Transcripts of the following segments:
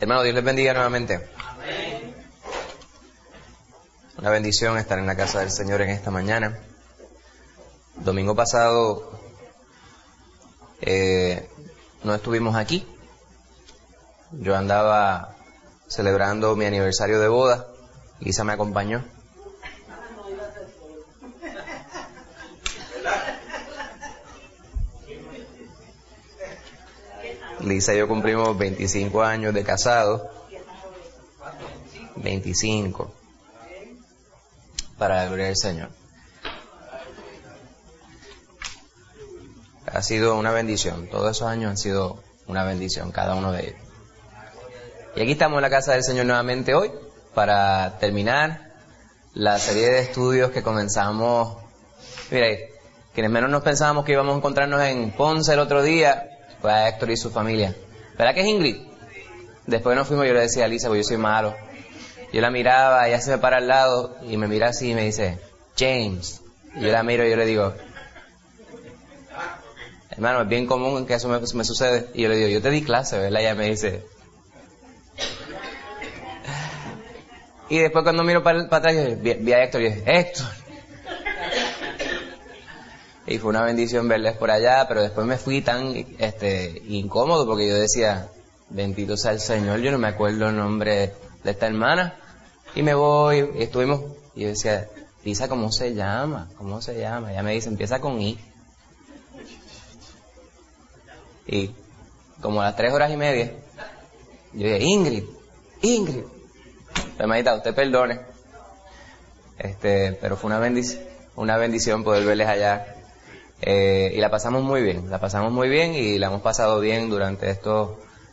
Hermano, Dios les bendiga nuevamente. Una bendición estar en la casa del Señor en esta mañana. Domingo pasado no estuvimos aquí. Yo andaba celebrando mi aniversario de boda. Lisa me acompañó. Lisa y yo cumplimos 25 años de casados. 25. Para la gloria del Señor. Ha sido una bendición. Todos esos años han sido una bendición, cada uno de ellos. Y aquí estamos en la casa del Señor nuevamente hoy para terminar la serie de estudios que comenzamos. Mira, quienes menos nos pensábamos que íbamos a encontrarnos en Ponce el otro día, fue a Héctor y su familia. ¿Verdad que es Ingrid? Después nos fuimos, yo le decía a Lisa, porque yo soy malo. Yo la miraba, ella se me para al lado y me mira así y me dice, James. Y yo la miro y yo le digo, hermano, es bien común que eso me sucede. Y yo le digo, yo te di clase, ¿verdad? Y ella me dice. Y después cuando miro para atrás, yo vi a Héctor y dije, Héctor. Y fue una bendición verles por allá, pero después me fui tan incómodo porque yo decía, bendito sea el Señor, yo no me acuerdo el nombre de esta hermana. Y me voy, y estuvimos, y yo decía, Lisa, ¿cómo se llama? ¿Cómo se llama? Ella me dice, empieza con I. Y como a las 3 horas y media, yo dije, Ingrid. Hermanita, usted perdone. Pero fue una bendición poder verles allá. Y la pasamos muy bien y la hemos pasado bien durante estos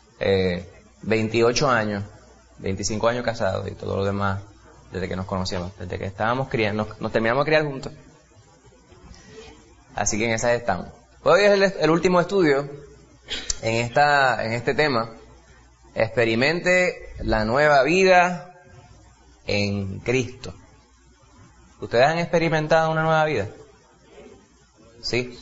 28 años, 25 años casados y todo lo demás desde que nos conocíamos, desde que estábamos criando, nos terminamos de criar juntos. Así que en esas estamos. Hoy es el último estudio en este tema. Experimente la nueva vida en Cristo. ¿Ustedes han experimentado una nueva vida? Sí.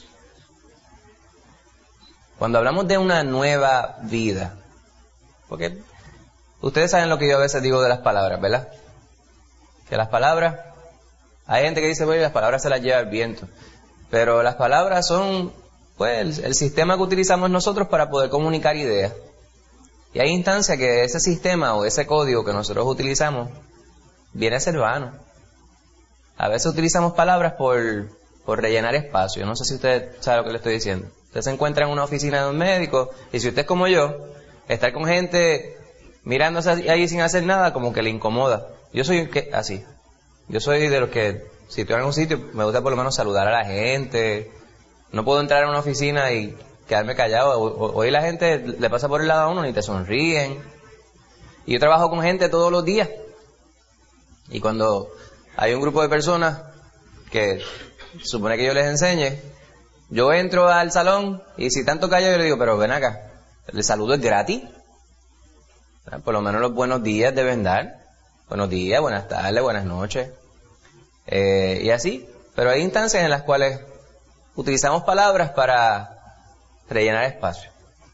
Cuando hablamos de una nueva vida, porque ustedes saben lo que yo a veces digo de las palabras, ¿verdad? Que las palabras, hay gente que dice, bueno, las palabras se las lleva el viento, pero las palabras son, pues, el sistema que utilizamos nosotros para poder comunicar ideas. Y hay instancias que ese sistema o ese código que nosotros utilizamos viene a ser vano. A veces utilizamos palabras por rellenar espacio. No sé si usted sabe lo que le estoy diciendo. Usted se encuentra en una oficina de un médico y si usted es como yo, estar con gente mirándose ahí sin hacer nada como que le incomoda. Yo soy así. Yo soy de los que, si estoy en un sitio, me gusta por lo menos saludar a la gente. No puedo entrar a una oficina y quedarme callado. Hoy la gente le pasa por el lado a uno y te sonríen. Y yo trabajo con gente todos los días. Y cuando hay un grupo de personas que supone que yo les enseñe, yo entro al salón y si tanto callado yo le digo, pero ven acá, el saludo es gratis. Por lo menos los buenos días deben dar. Buenos días, buenas tardes, buenas noches. Y así. Pero hay instancias en las cuales utilizamos palabras para rellenar espacio.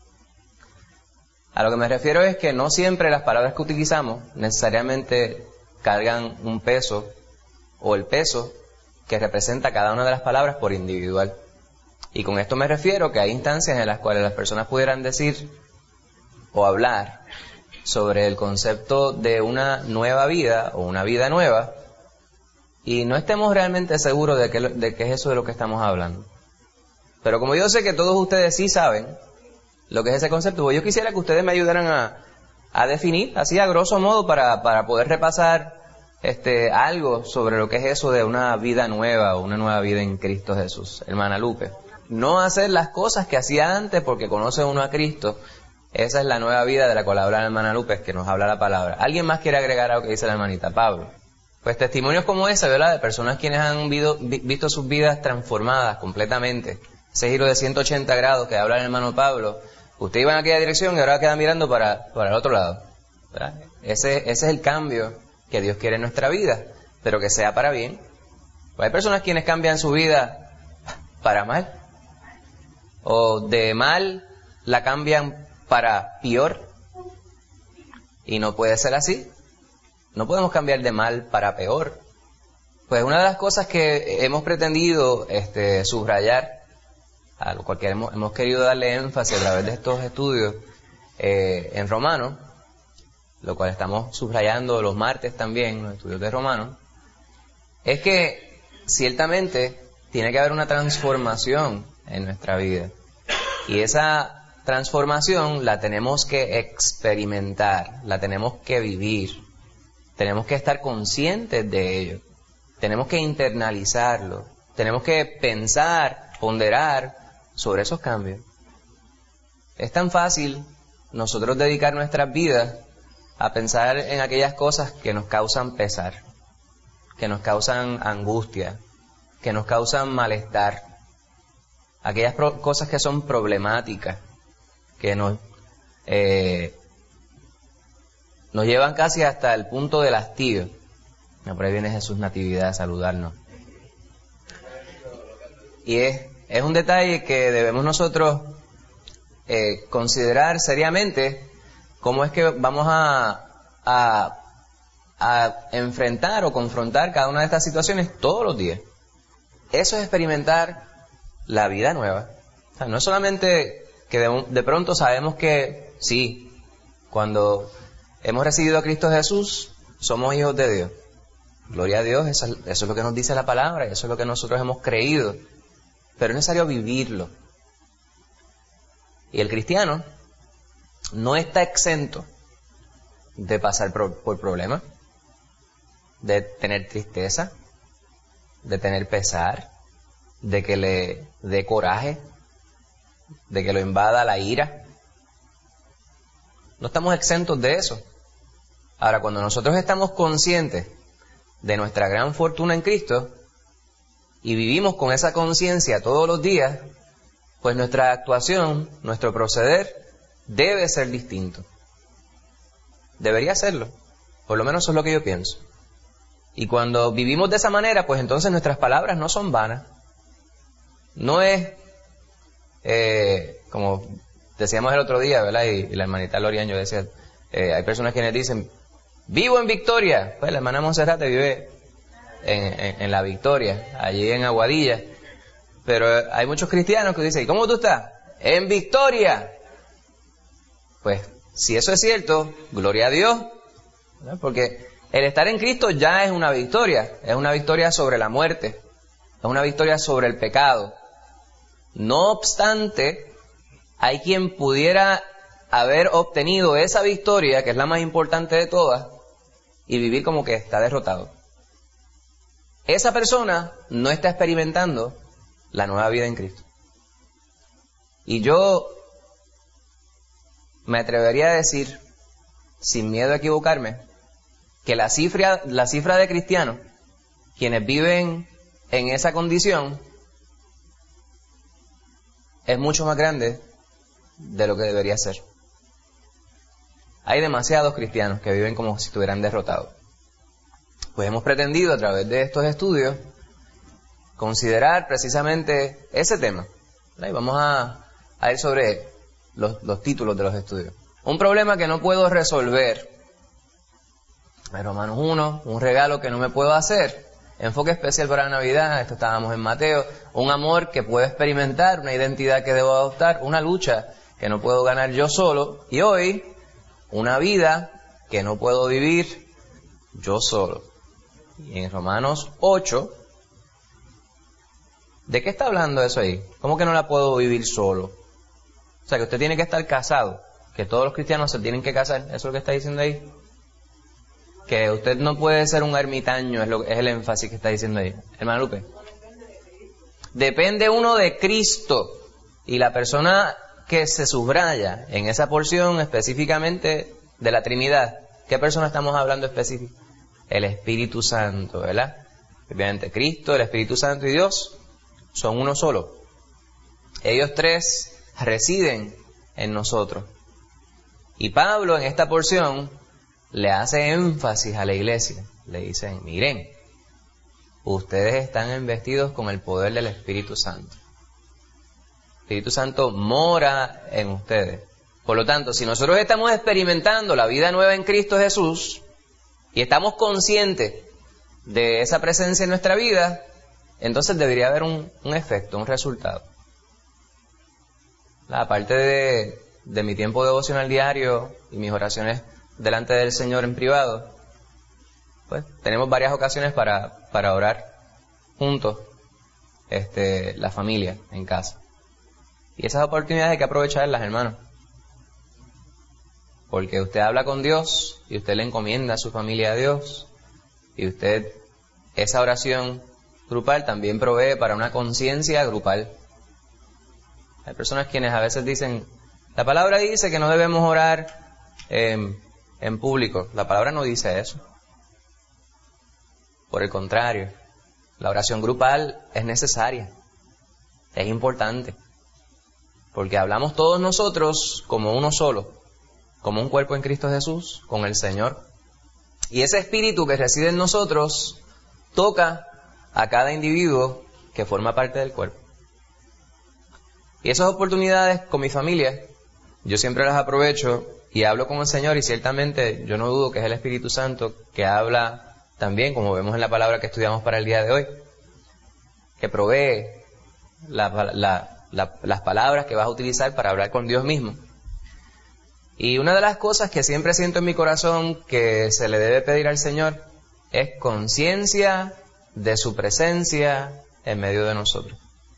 A lo que me refiero es que no siempre las palabras que utilizamos necesariamente cargan un peso o el peso que representa cada una de las palabras por individual. Y con esto me refiero que hay instancias en las cuales las personas pudieran decir o hablar sobre el concepto de una nueva vida o una vida nueva y no estemos realmente seguros de que es eso de lo que estamos hablando. Pero como yo sé que todos ustedes sí saben lo que es ese concepto, pues yo quisiera que ustedes me ayudaran a definir, así a grosso modo, para poder repasar algo sobre lo que es eso de una vida nueva o una nueva vida en Cristo Jesús. Hermana Lupe, no hacer las cosas que hacía antes porque conoce uno a Cristo. Esa es la nueva vida de la cual habla la hermana Lupe, que nos habla la palabra. ¿Alguien más quiere agregar a lo que dice la hermanita Pablo? Pues testimonios como ese, ¿verdad? De personas quienes han visto sus vidas transformadas completamente. Ese giro de 180 grados que habla el hermano Pablo. Usted iba en aquella dirección y ahora queda mirando para el otro lado, ¿verdad? Ese es el cambio que Dios quiere en nuestra vida, pero que sea para bien. Pues hay personas quienes cambian su vida para mal, o de mal la cambian para peor. Y no puede ser así. No podemos cambiar de mal para peor. Pues una de las cosas que hemos pretendido subrayar, a lo cual hemos querido darle énfasis a través de estos estudios en Romanos, lo cual estamos subrayando los martes también, los estudios de Romanos, es que ciertamente tiene que haber una transformación en nuestra vida. Y esa transformación la tenemos que experimentar, la tenemos que vivir, tenemos que estar conscientes de ello, tenemos que internalizarlo, tenemos que pensar, ponderar sobre esos cambios. Es tan fácil nosotros dedicar nuestras vidas a pensar en aquellas cosas que nos causan pesar, que nos causan angustia, que nos causan malestar, aquellas cosas que son problemáticas, que nos llevan casi hasta el punto del hastío. Por ahí viene Jesús Natividad a saludarnos. Y es un detalle que debemos nosotros considerar seriamente, cómo es que vamos a enfrentar o confrontar cada una de estas situaciones todos los días. Eso es experimentar la vida nueva. O sea, no es solamente que de pronto sabemos que sí, cuando hemos recibido a Cristo Jesús, somos hijos de Dios. Gloria a Dios, eso es lo que nos dice la palabra, eso es lo que nosotros hemos creído. Pero es necesario vivirlo. Y el cristiano no está exento de pasar por problemas, de tener tristeza, de tener pesar, de que le dé coraje, de que lo invada la ira. No estamos exentos de eso. Ahora, cuando nosotros estamos conscientes de nuestra gran fortuna en Cristo y vivimos con esa conciencia todos los días, pues nuestra actuación, nuestro proceder debe ser distinto. Debería serlo. Por lo menos eso es lo que yo pienso. Y cuando vivimos de esa manera, pues entonces nuestras palabras no son vanas. No es, como decíamos el otro día, ¿verdad? Y la hermanita Lorian, yo decía, hay personas quienes dicen, vivo en Victoria. Pues la hermana Monserrate vive en la Victoria, allí en Aguadilla. Pero hay muchos cristianos que dicen, ¿y cómo tú estás? En Victoria. Pues, si eso es cierto, gloria a Dios, ¿verdad? Porque el estar en Cristo ya es una victoria sobre la muerte, es una victoria sobre el pecado. No obstante, hay quien pudiera haber obtenido esa victoria, que es la más importante de todas, y vivir como que está derrotado. Esa persona no está experimentando la nueva vida en Cristo. Y yo me atrevería a decir, sin miedo a equivocarme, que la cifra de cristianos, quienes viven en esa condición, es mucho más grande de lo que debería ser. Hay demasiados cristianos que viven como si estuvieran derrotados. Pues hemos pretendido a través de estos estudios considerar precisamente ese tema. Y vamos a ir sobre los títulos de los estudios. Un problema que no puedo resolver. Romanos 1, un regalo que no me puedo hacer. Enfoque especial para la Navidad, esto estábamos en Mateo. Un amor que puedo experimentar, una identidad que debo adoptar, una lucha que no puedo ganar yo solo. Y hoy, una vida que no puedo vivir yo solo. Y en Romanos 8, ¿de qué está hablando eso ahí? ¿Cómo que no la puedo vivir solo? O sea, que usted tiene que estar casado, que todos los cristianos se tienen que casar, ¿eso es lo que está diciendo ahí? Que usted no puede ser un ermitaño, es el énfasis que está diciendo ahí. Hermano Lupe. Depende uno de Cristo. Y la persona que se subraya en esa porción específicamente de la Trinidad, ¿qué persona estamos hablando específico? El Espíritu Santo, ¿verdad? Obviamente Cristo, el Espíritu Santo y Dios son uno solo. Ellos tres residen en nosotros. Y Pablo en esta porción le hace énfasis a la iglesia. Le dicen, miren, ustedes están investidos con el poder del Espíritu Santo. El Espíritu Santo mora en ustedes. Por lo tanto, si nosotros estamos experimentando la vida nueva en Cristo Jesús y estamos conscientes de esa presencia en nuestra vida, entonces debería haber un efecto, un resultado. Aparte de mi tiempo devocional diario y mis oraciones delante del Señor en privado, pues tenemos varias ocasiones para orar juntos, la familia en casa. Y esas oportunidades hay que aprovecharlas, hermanos. Porque usted habla con Dios y usted le encomienda a su familia a Dios. Y usted, esa oración grupal también provee para una conciencia grupal. Hay personas quienes a veces dicen, la palabra dice que no debemos orar en público. La palabra no dice eso. Por el contrario, la oración grupal es necesaria, es importante, porque hablamos todos nosotros como uno solo, como un cuerpo en Cristo Jesús, con el Señor. Y ese espíritu que reside en nosotros toca a cada individuo que forma parte del cuerpo. Y esas oportunidades con mi familia, yo siempre las aprovecho y hablo con el Señor, y ciertamente yo no dudo que es el Espíritu Santo que habla también, como vemos en la palabra que estudiamos para el día de hoy, que provee las palabras que vas a utilizar para hablar con Dios mismo. Y una de las cosas que siempre siento en mi corazón que se le debe pedir al Señor es conciencia de su presencia en medio de nosotros.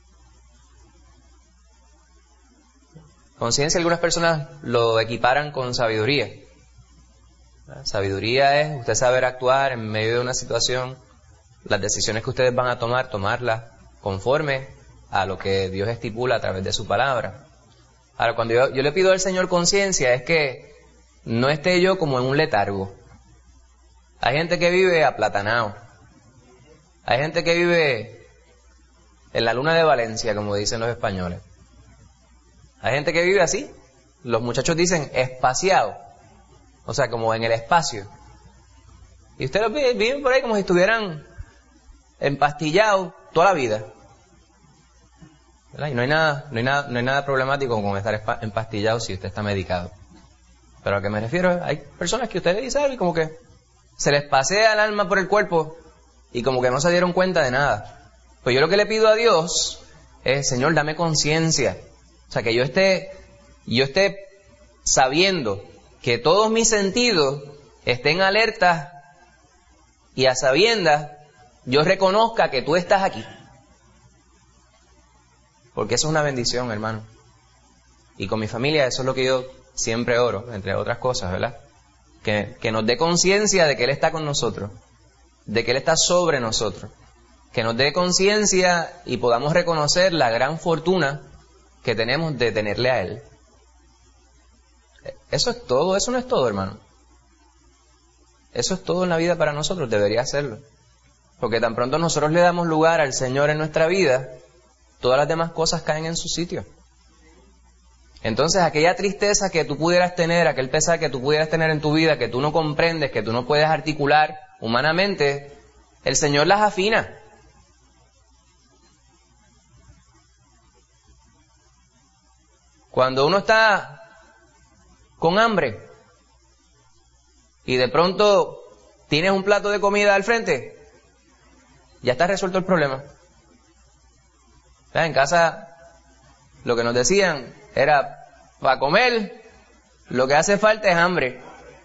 Conciencia, algunas personas lo equiparan con sabiduría. Sabiduría es usted saber actuar en medio de una situación, las decisiones que ustedes van a tomar, tomarlas conforme a lo que Dios estipula a través de su palabra. Ahora, cuando yo le pido al Señor conciencia, es que no esté yo como en un letargo. Hay gente que vive aplatanado. Hay gente que vive en la luna de Valencia, como dicen los españoles. Hay gente que vive así. Los muchachos dicen espaciado. O sea, como en el espacio. Y ustedes viven por ahí como si estuvieran empastillados toda la vida. ¿Verdad? Y no hay nada problemático con estar empastillado si usted está medicado. Pero a lo que me refiero, hay personas que ustedes dicen y como que se les pasea el alma por el cuerpo y como que no se dieron cuenta de nada. Pues yo lo que le pido a Dios es, Señor, dame conciencia. O sea, que yo esté sabiendo que todos mis sentidos estén alertas y a sabiendas yo reconozca que tú estás aquí. Porque eso es una bendición, hermano. Y con mi familia eso es lo que yo siempre oro, entre otras cosas, ¿verdad? Que nos dé conciencia de que Él está con nosotros, de que Él está sobre nosotros. Que nos dé conciencia y podamos reconocer la gran fortuna que tenemos de tenerle a Él. Eso es todo, eso no es todo, hermano. Eso es todo en la vida para nosotros, debería serlo. Porque tan pronto nosotros le damos lugar al Señor en nuestra vida, todas las demás cosas caen en su sitio. Entonces aquella tristeza que tú pudieras tener, aquel pesar que tú pudieras tener en tu vida, que tú no comprendes, que tú no puedes articular humanamente, el Señor las afina. Cuando uno está con hambre y de pronto tienes un plato de comida al frente, ya está resuelto el problema. En casa lo que nos decían era, para comer lo que hace falta es hambre.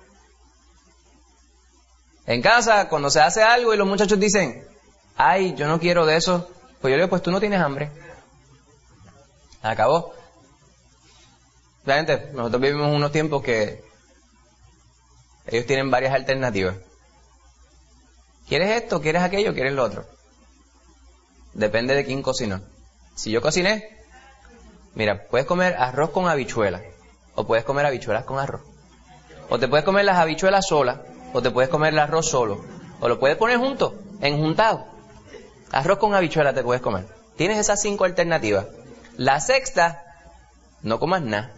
En casa, cuando se hace algo y los muchachos dicen, ay, yo no quiero de eso, pues yo le digo, pues tú no tienes hambre. Acabó. Realmente, nosotros vivimos unos tiempos que ellos tienen varias alternativas. ¿Quieres esto? ¿Quieres aquello? ¿Quieres lo otro? Depende de quién cocinó. Si yo cociné, mira, puedes comer arroz con habichuelas, o puedes comer habichuelas con arroz. O te puedes comer las habichuelas solas, o te puedes comer el arroz solo. O lo puedes poner junto, enjuntado. Arroz con habichuelas te puedes comer. Tienes esas 5 alternativas. La sexta, no comas nada.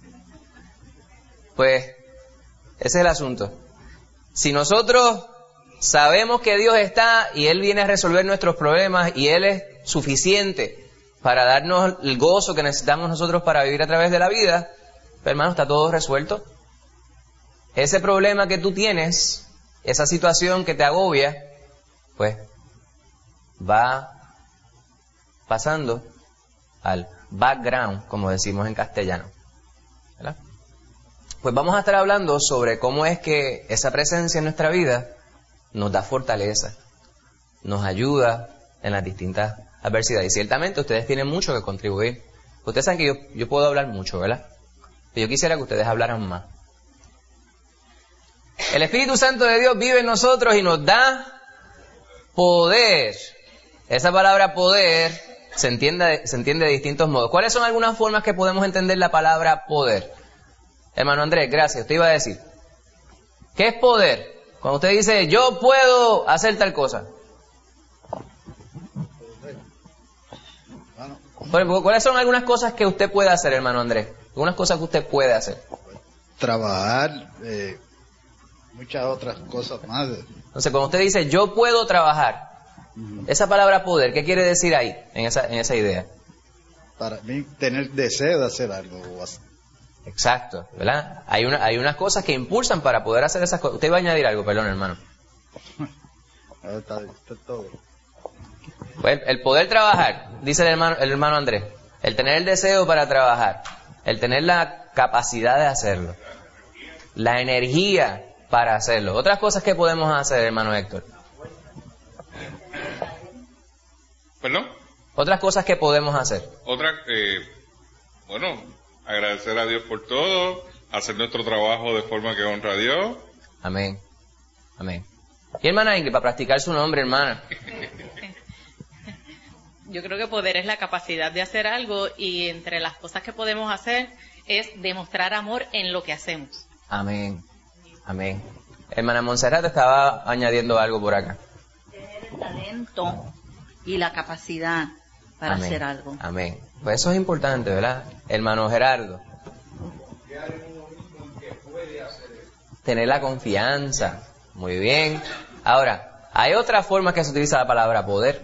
Pues, ese es el asunto. Si nosotros sabemos que Dios está y Él viene a resolver nuestros problemas y Él es suficiente para darnos el gozo que necesitamos nosotros para vivir a través de la vida, Pero hermano, está todo resuelto. Ese problema que tú tienes, esa situación que te agobia, pues va pasando al background, como decimos en castellano, ¿verdad? Pues vamos a estar hablando sobre cómo es que esa presencia en nuestra vida nos da fortaleza, nos ayuda en las distintas adversidades. Y ciertamente ustedes tienen mucho que contribuir. Ustedes saben que yo puedo hablar mucho, ¿verdad? Pero yo quisiera que ustedes hablaran más. El Espíritu Santo de Dios vive en nosotros y nos da poder. Esa palabra poder se entiende de distintos modos. ¿Cuáles son algunas formas que podemos entender la palabra poder? Hermano Andrés, gracias. Usted iba a decir, ¿qué es poder? Cuando usted dice, yo puedo hacer tal cosa. Por ejemplo, ¿cuáles son algunas cosas que usted puede hacer, hermano Andrés? Algunas cosas que usted puede hacer. Trabajar, muchas otras cosas más. Entonces, cuando usted dice, yo puedo trabajar, esa palabra poder, ¿qué quiere decir ahí, en esa idea? Para mí, tener deseo de hacer algo. Exacto, ¿verdad? Hay unas cosas que impulsan para poder hacer esas cosas. Usted va a añadir algo, perdón, hermano. Está todo. Pues el poder trabajar, dice el hermano Andrés, el tener el deseo para trabajar, el tener la capacidad de hacerlo, la energía para hacerlo. Otras cosas que podemos hacer, hermano Héctor. ¿Perdón? Otras cosas que podemos hacer. Agradecer a Dios por todo, hacer nuestro trabajo de forma que honra a Dios. Amén. Amén. Y hermana Ingrid, para practicar su nombre, hermana. Yo creo que poder es la capacidad de hacer algo, y entre las cosas que podemos hacer es demostrar amor en lo que hacemos. Amén. Amén. Hermana Montserrat estaba añadiendo algo por acá. Tener el talento y la capacidad para hacer algo. Amén. Pues eso es importante, ¿verdad? Hermano Gerardo. Tener la confianza. Muy bien. Ahora, hay otra forma que se utiliza la palabra poder.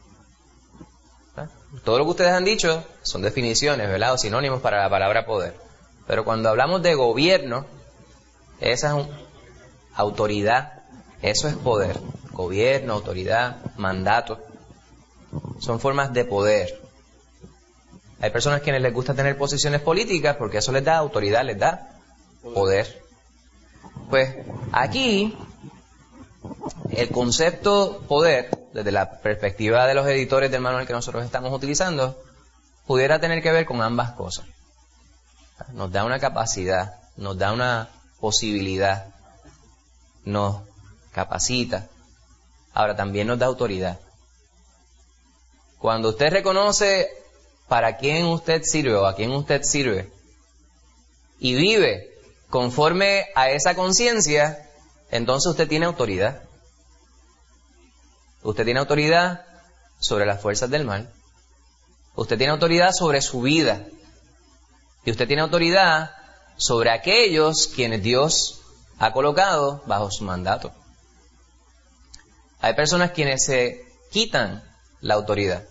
Todo lo que ustedes han dicho son definiciones, ¿verdad? O sinónimos para la palabra poder. Pero cuando hablamos de gobierno, esa es autoridad, eso es poder. Gobierno, autoridad, mandato, son formas de poder. Hay personas quienes les gusta tener posiciones políticas porque eso les da autoridad, les da poder. Pues aquí, el concepto poder, desde la perspectiva de los editores del manual que nosotros estamos utilizando, pudiera tener que ver con ambas cosas. Nos da una capacidad, nos da una posibilidad, nos capacita. Ahora también nos da autoridad. Cuando usted reconoce para quién usted sirve o a quién usted sirve y vive conforme a esa conciencia, entonces usted tiene autoridad. Usted tiene autoridad sobre las fuerzas del mal. Usted tiene autoridad sobre su vida. Y usted tiene autoridad sobre aquellos quienes Dios ha colocado bajo su mandato. Hay personas quienes se quitan la autoridad.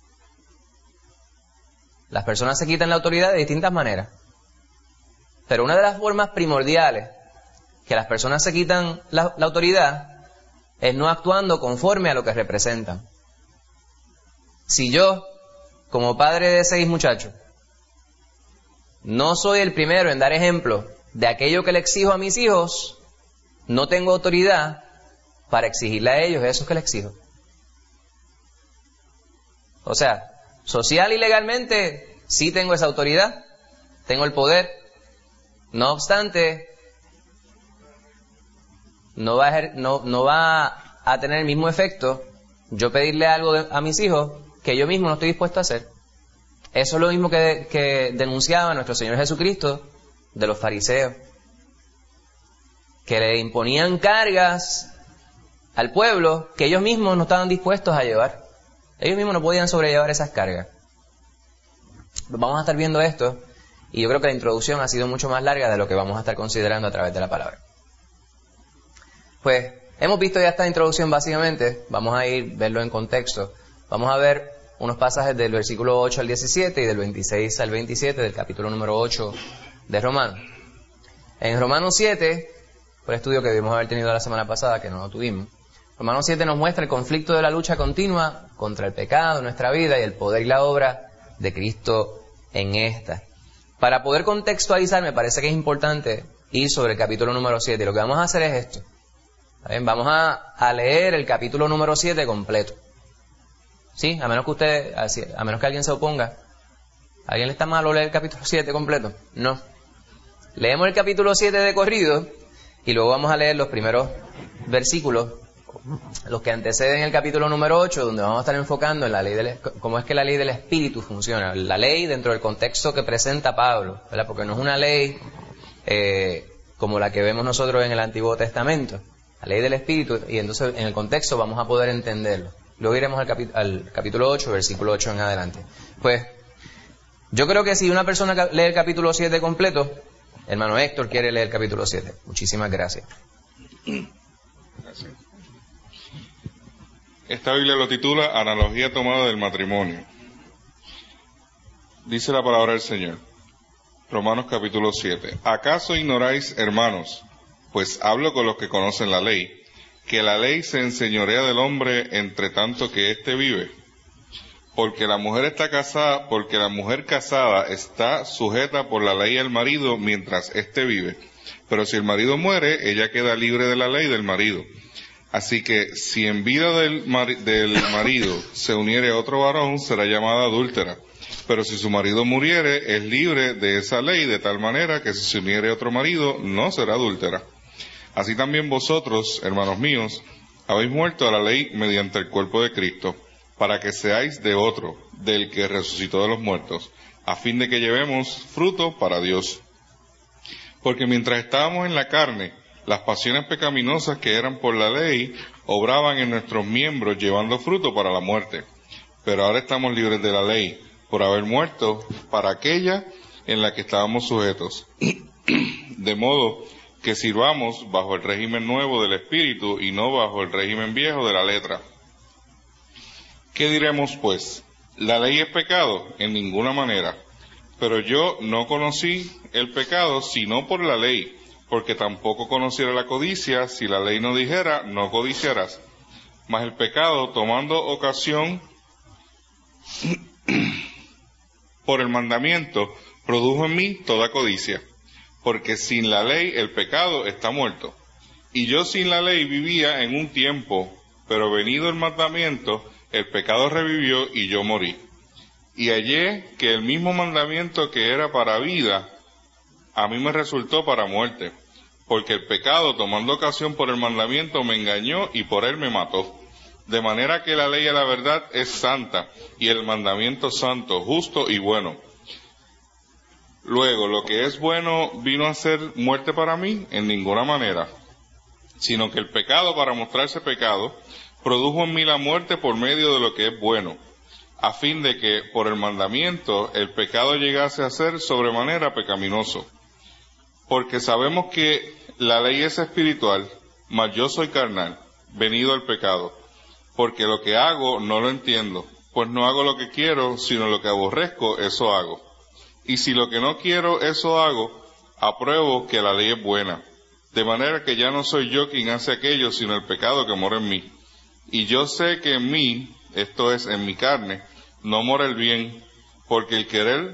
Las personas se quitan la autoridad de distintas maneras. Pero una de las formas primordiales que las personas se quitan la autoridad es no actuando conforme a lo que representan. Si yo, como padre de 6 muchachos, no soy el primero en dar ejemplo de aquello que le exijo a mis hijos, no tengo autoridad para exigirle a ellos eso que le exijo. O sea, social y legalmente sí tengo esa autoridad, tengo el poder. No obstante, no va a tener el mismo efecto yo pedirle algo a mis hijos que yo mismo no estoy dispuesto a hacer. Eso es lo mismo que denunciaba nuestro Señor Jesucristo de los fariseos, que le imponían cargas al pueblo que ellos mismos no estaban dispuestos a llevar. Ellos mismos no podían sobrellevar esas cargas. Vamos a estar viendo esto, y yo creo que la introducción ha sido mucho más larga de lo que vamos a estar considerando a través de la palabra. Pues hemos visto ya esta introducción básicamente, vamos a verlo en contexto. Vamos a ver unos pasajes del versículo 8 al 17 y del 26 al 27 del capítulo número 8 de Romanos. En Romanos 7, por el estudio que debimos haber tenido la semana pasada, que no lo tuvimos, Romanos 7 nos muestra el conflicto de la lucha continua contra el pecado en nuestra vida y el poder y la obra de Cristo en esta. Para poder contextualizar, me parece que es importante ir sobre el capítulo número 7. Y lo que vamos a hacer es esto. ¿Bien? Vamos a leer el capítulo número 7 completo. ¿Sí? A menos que alguien se oponga. ¿A alguien le está malo leer el capítulo 7 completo? No. Leemos el capítulo 7 de corrido y luego vamos a leer los primeros versículos, los que anteceden el capítulo número 8, donde vamos a estar enfocando en la ley cómo es que la ley del Espíritu funciona. La ley dentro del contexto que presenta Pablo, ¿verdad? Porque no es una ley como la que vemos nosotros en el Antiguo Testamento. La ley del Espíritu, y entonces en el contexto vamos a poder entenderlo. Luego iremos al capítulo 8, versículo 8 en adelante. Pues, yo creo que si una persona lee el capítulo 7 completo, hermano Héctor quiere leer el capítulo 7. Muchísimas gracias. Gracias. Esta Biblia lo titula Analogía tomada del matrimonio. Dice la palabra del Señor. Romanos capítulo 7. ¿Acaso ignoráis, hermanos, pues hablo con los que conocen la ley, que la ley se enseñorea del hombre entre tanto que éste vive? Porque la mujer casada está sujeta por la ley al marido mientras éste vive. Pero si el marido muere, ella queda libre de la ley del marido. Así que si en vida del marido se uniere a otro varón, será llamada adúltera. Pero si su marido muriere, es libre de esa ley, de tal manera que si se uniere a otro marido, no será adúltera. Así también vosotros, hermanos míos, habéis muerto a la ley mediante el cuerpo de Cristo, para que seáis de otro, del que resucitó de los muertos, a fin de que llevemos fruto para Dios. Porque mientras estábamos en la carne, las pasiones pecaminosas que eran por la ley obraban en nuestros miembros llevando fruto para la muerte. Pero ahora estamos libres de la ley, por haber muerto para aquella en la que estábamos sujetos. De modo que sirvamos bajo el régimen nuevo del Espíritu y no bajo el régimen viejo de la letra. ¿Qué diremos pues? ¿La ley es pecado? En ninguna manera. Pero yo no conocí el pecado sino por la ley, porque tampoco conociera la codicia si la ley no dijera, no codiciarás. Mas el pecado, tomando ocasión por el mandamiento, produjo en mí toda codicia. Porque sin la ley el pecado está muerto. Y yo sin la ley vivía en un tiempo, pero venido el mandamiento, el pecado revivió y yo morí. Y hallé que el mismo mandamiento que era para vida, a mí me resultó para muerte. Porque el pecado, tomando ocasión por el mandamiento, me engañó y por él me mató. De manera que la ley a la verdad es santa, y el mandamiento santo, justo y bueno. Luego, ¿lo que es bueno vino a ser muerte para mí? En ninguna manera. Sino que el pecado, para mostrarse pecado, produjo en mí la muerte por medio de lo que es bueno, a fin de que, por el mandamiento, el pecado llegase a ser sobremanera pecaminoso. Porque sabemos que la ley es espiritual, mas yo soy carnal, venido al pecado. Porque lo que hago no lo entiendo, pues no hago lo que quiero, sino lo que aborrezco, eso hago. Y si lo que no quiero, eso hago, apruebo que la ley es buena. De manera que ya no soy yo quien hace aquello, sino el pecado que mora en mí. Y yo sé que en mí, esto es, en mi carne, no mora el bien, porque el querer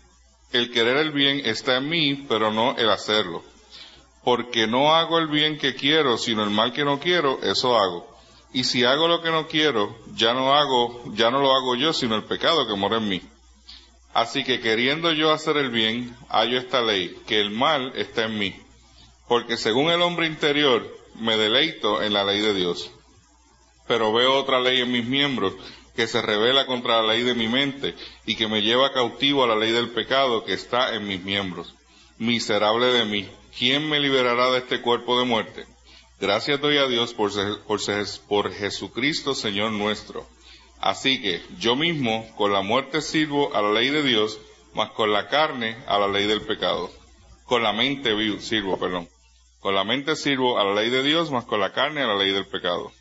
el bien está en mí, pero no el hacerlo. Porque no hago el bien que quiero, sino el mal que no quiero, eso hago. Y si hago lo que no quiero, ya no lo hago yo, sino el pecado que mora en mí. Así que queriendo yo hacer el bien, hallo esta ley, que el mal está en mí. Porque según el hombre interior, me deleito en la ley de Dios. Pero veo otra ley en mis miembros, que se rebela contra la ley de mi mente, y que me lleva cautivo a la ley del pecado que está en mis miembros. Miserable de mí, ¿quién me liberará de este cuerpo de muerte? Gracias doy a Dios por Jesucristo Señor nuestro. Así que yo mismo con la muerte sirvo a la ley de Dios, mas con la carne a la ley del pecado. Con la mente sirvo a la ley de Dios, mas con la carne a la ley del pecado.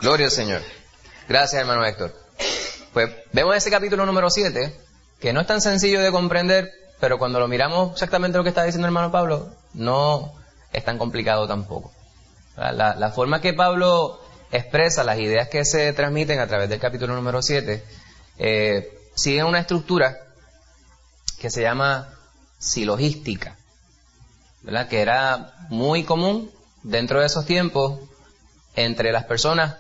Gloria al Señor. Gracias, hermano Héctor. Pues vemos ese capítulo número 7, que no es tan sencillo de comprender, pero cuando lo miramos exactamente lo que está diciendo el hermano Pablo, no es tan complicado tampoco. La forma que Pablo expresa las ideas que se transmiten a través del capítulo número 7, sigue una estructura que se llama silogística, ¿verdad? Que era muy común dentro de esos tiempos entre las personas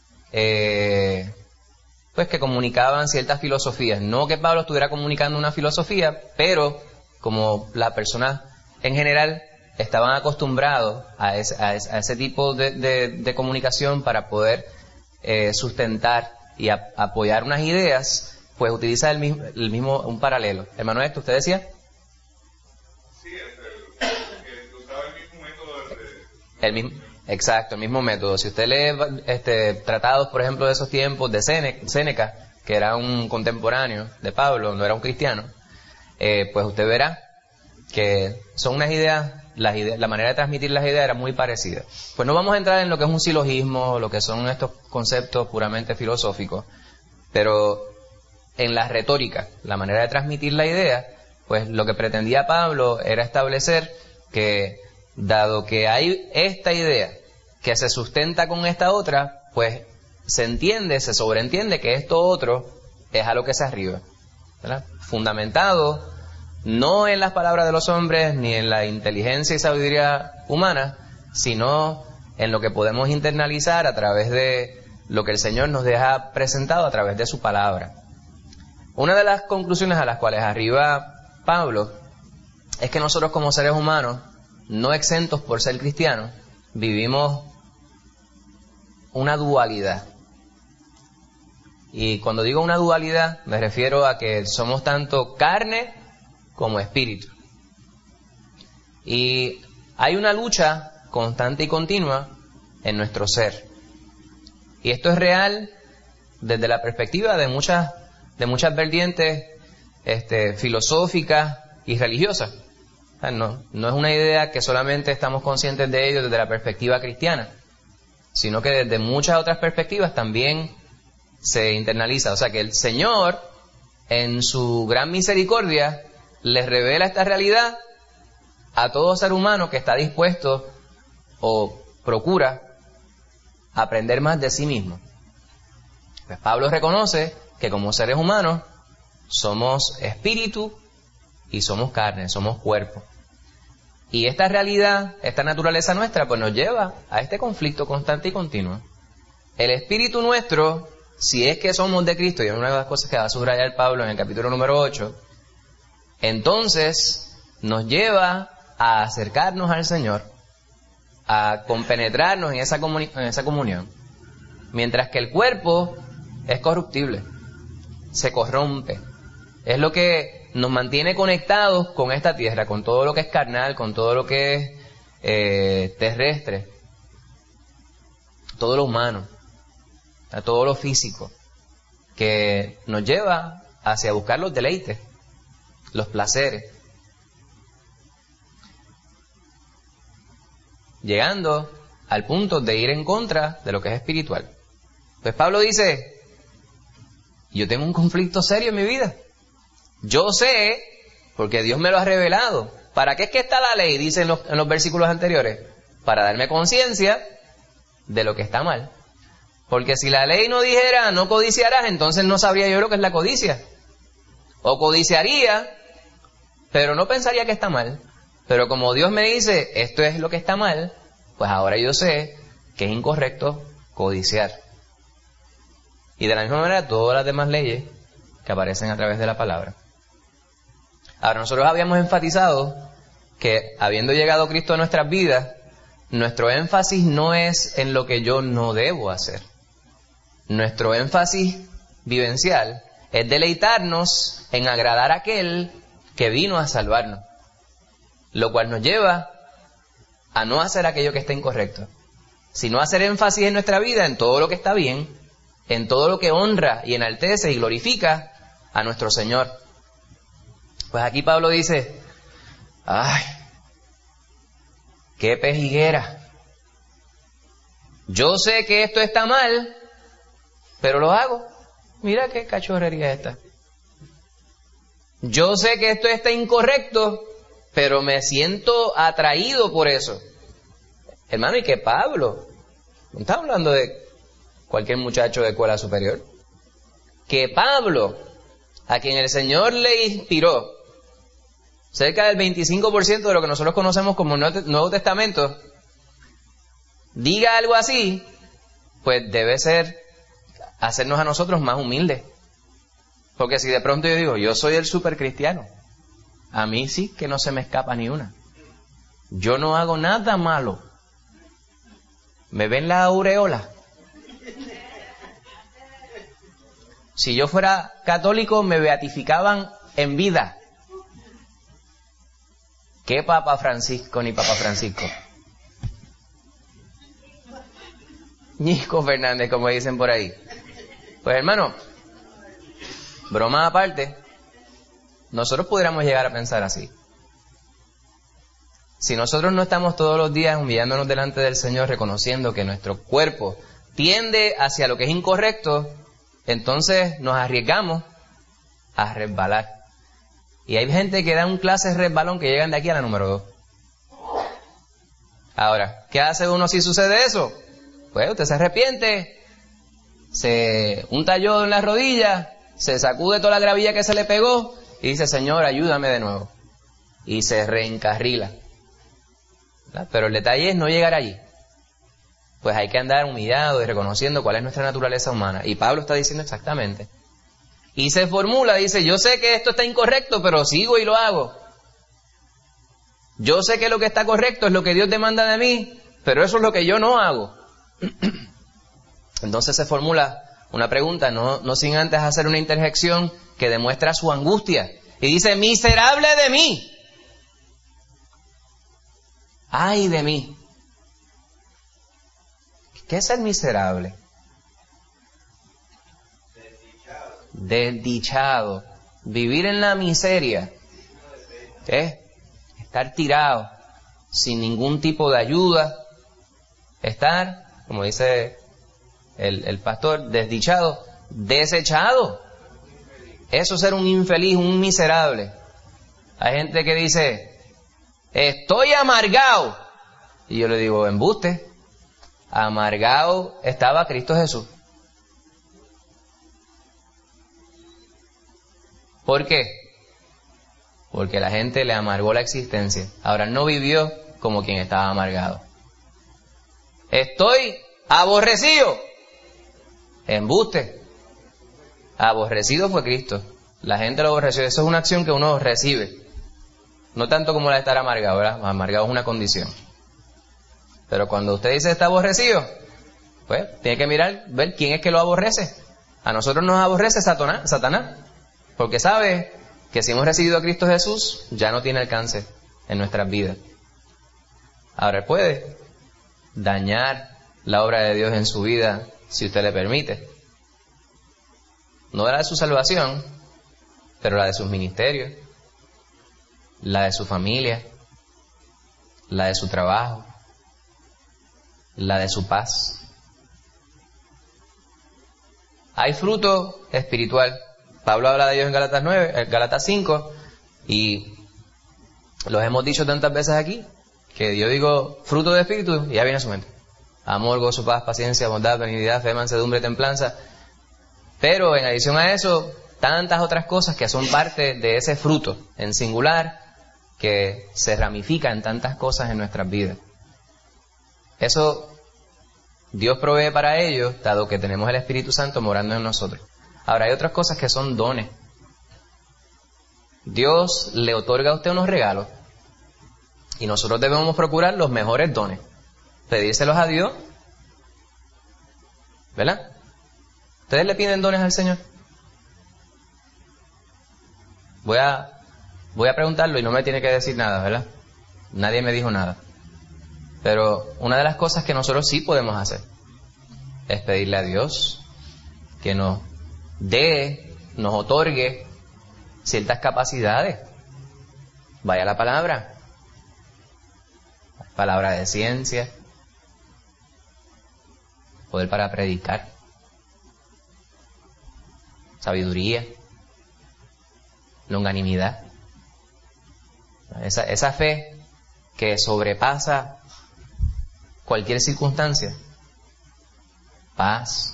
pues que comunicaban ciertas filosofías. No que Pablo estuviera comunicando una filosofía, pero como las personas en general estaban acostumbrados a ese tipo de comunicación para poder sustentar y apoyar unas ideas, pues utiliza el mismo un paralelo. Hermano Héctor, ¿usted decía? Sí, que usaba el mismo método Exacto, el mismo método. Si usted lee tratados, por ejemplo, de esos tiempos de Séneca, que era un contemporáneo de Pablo, no era un cristiano, pues usted verá que son unas ideas, la manera de transmitir las ideas era muy parecida. Pues no vamos a entrar en lo que es un silogismo, lo que son estos conceptos puramente filosóficos, pero en la retórica, la manera de transmitir la idea, pues lo que pretendía Pablo era establecer que, dado que hay esta idea que se sustenta con esta otra, pues se sobreentiende que esto otro es a lo que se arriba, ¿verdad? Fundamentado no en las palabras de los hombres ni en la inteligencia y sabiduría humana, sino en lo que podemos internalizar a través de lo que el Señor nos deja presentado a través de su palabra. Una de las conclusiones a las cuales arriba Pablo es que nosotros como seres humanos, no exentos por ser cristianos, vivimos una dualidad. Y cuando digo una dualidad, me refiero a que somos tanto carne como espíritu. Y hay una lucha constante y continua en nuestro ser. Y esto es real desde la perspectiva de muchas vertientes filosóficas y religiosas. O sea, no es una idea que solamente estamos conscientes de ello desde la perspectiva cristiana, sino que desde muchas otras perspectivas también se internaliza. O sea que el Señor, en su gran misericordia, les revela esta realidad a todo ser humano que está dispuesto o procura aprender más de sí mismo. Pues Pablo reconoce que como seres humanos somos espíritu y somos carne, somos cuerpo. Y esta realidad, esta naturaleza nuestra, pues nos lleva a este conflicto constante y continuo. El espíritu nuestro, si es que somos de Cristo, y es una de las cosas que va a subrayar Pablo en el capítulo número 8, entonces nos lleva a acercarnos al Señor, a compenetrarnos en esa comunión. Mientras que el cuerpo es corruptible, se corrompe. Es lo que nos mantiene conectados con esta tierra, con todo lo que es carnal, con todo lo que es terrestre, todo lo humano, a todo lo físico, que nos lleva hacia buscar los deleites, los placeres, llegando al punto de ir en contra de lo que es espiritual. Pues Pablo dice, yo tengo un conflicto serio en mi vida. Yo sé, porque Dios me lo ha revelado. ¿Para qué es que está la ley? Dice en los versículos anteriores. Para darme conciencia de lo que está mal. Porque si la ley no dijera no codiciarás, entonces no sabría yo lo que es la codicia. O codiciaría, pero no pensaría que está mal. Pero como Dios me dice, esto es lo que está mal, pues ahora yo sé que es incorrecto codiciar. Y de la misma manera todas las demás leyes que aparecen a través de la palabra. Ahora, nosotros habíamos enfatizado que habiendo llegado Cristo a nuestras vidas, nuestro énfasis no es en lo que yo no debo hacer. Nuestro énfasis vivencial es deleitarnos en agradar a aquel que vino a salvarnos, lo cual nos lleva a no hacer aquello que está incorrecto, sino hacer énfasis en nuestra vida en todo lo que está bien, en todo lo que honra y enaltece y glorifica a nuestro Señor. Pues aquí Pablo dice, ¡ay! ¡Qué pejiguera! Yo sé que esto está mal, pero lo hago. Mira qué cachorrería es esta. Yo sé que esto está incorrecto, pero me siento atraído por eso. Hermano, y que Pablo, no estamos hablando de cualquier muchacho de escuela superior, que Pablo, a quien el Señor le inspiró cerca del 25% de lo que nosotros conocemos como Nuevo Testamento, diga algo así, pues debe ser hacernos a nosotros más humildes. Porque si de pronto yo digo, yo soy el super cristiano, a mí sí que no se me escapa ni una. Yo no hago nada malo. ¿Me ven la aureola? Si yo fuera católico, me beatificaban en vida. ¿Qué Papa Francisco ni Papa Francisco? Ñisco Fernández, como dicen por ahí. Pues hermano, broma aparte, nosotros pudiéramos llegar a pensar así. Si nosotros no estamos todos los días humillándonos delante del Señor, reconociendo que nuestro cuerpo tiende hacia lo que es incorrecto, entonces nos arriesgamos a resbalar. Y hay gente que da un clase de resbalón que llegan de aquí a la número 2. Ahora, ¿qué hace uno si sucede eso? Pues usted se arrepiente, se unta yodo en las rodillas, se sacude toda la gravilla que se le pegó y dice, Señor, ayúdame de nuevo. Y se reencarrila. ¿Verdad? Pero el detalle es no llegar allí. Pues hay que andar humillado y reconociendo cuál es nuestra naturaleza humana. Y Pablo está diciendo exactamente. Y se formula, dice, yo sé que esto está incorrecto, pero sigo y lo hago. Yo sé que lo que está correcto es lo que Dios demanda de mí, pero eso es lo que yo no hago. Entonces se formula una pregunta, no sin antes hacer una interjección que demuestra su angustia. Y dice, miserable de mí. ¡Ay de mí! ¿Qué es ser miserable? Desdichado. Vivir en la miseria. ¿Qué? Estar tirado, sin ningún tipo de ayuda. Estar, como dice el pastor, desdichado, desechado. Eso es ser un infeliz, un miserable. Hay gente que dice, estoy amargado. Y yo le digo, embuste. Amargado estaba Cristo Jesús. ¿Por qué? Porque la gente le amargó la existencia. Ahora no vivió como quien estaba amargado. Estoy aborrecido. Embuste. Aborrecido fue Cristo. La gente lo aborreció. Eso es una acción que uno recibe. No tanto como la de estar amargado, ¿verdad? Amargado es una condición. Pero cuando usted dice está aborrecido, pues tiene que mirar, ver quién es que lo aborrece. A nosotros nos aborrece Satanás. Porque sabe que si hemos recibido a Cristo Jesús, ya no tiene alcance en nuestras vidas. Ahora él puede dañar la obra de Dios en su vida, si usted le permite. No la de su salvación, pero la de sus ministerios, la de su familia, la de su trabajo, la de su paz. Hay fruto espiritual. Pablo habla de ellos en Gálatas 5, y los hemos dicho tantas veces aquí, que yo digo fruto de espíritu y ya viene a su mente. Amor, gozo, paz, paciencia, bondad, benignidad, fe, mansedumbre, templanza. Pero en adición a eso, tantas otras cosas que son parte de ese fruto en singular, que se ramifica en tantas cosas en nuestras vidas. Eso Dios provee para ellos, dado que tenemos el Espíritu Santo morando en nosotros. Ahora hay otras cosas que son dones. Dios le otorga a usted unos regalos y nosotros debemos procurar los mejores dones, pedírselos a Dios, ¿verdad? ¿Ustedes le piden dones al Señor? Voy a preguntarlo y no me tiene que decir nada, ¿verdad? Nadie me dijo nada. Pero una de las cosas que nosotros sí podemos hacer es pedirle a Dios que nos dé, nos otorgue ciertas capacidades. Vaya la palabra de ciencia, poder para predicar, sabiduría, longanimidad. Esa fe que sobrepasa cualquier circunstancia. Paz.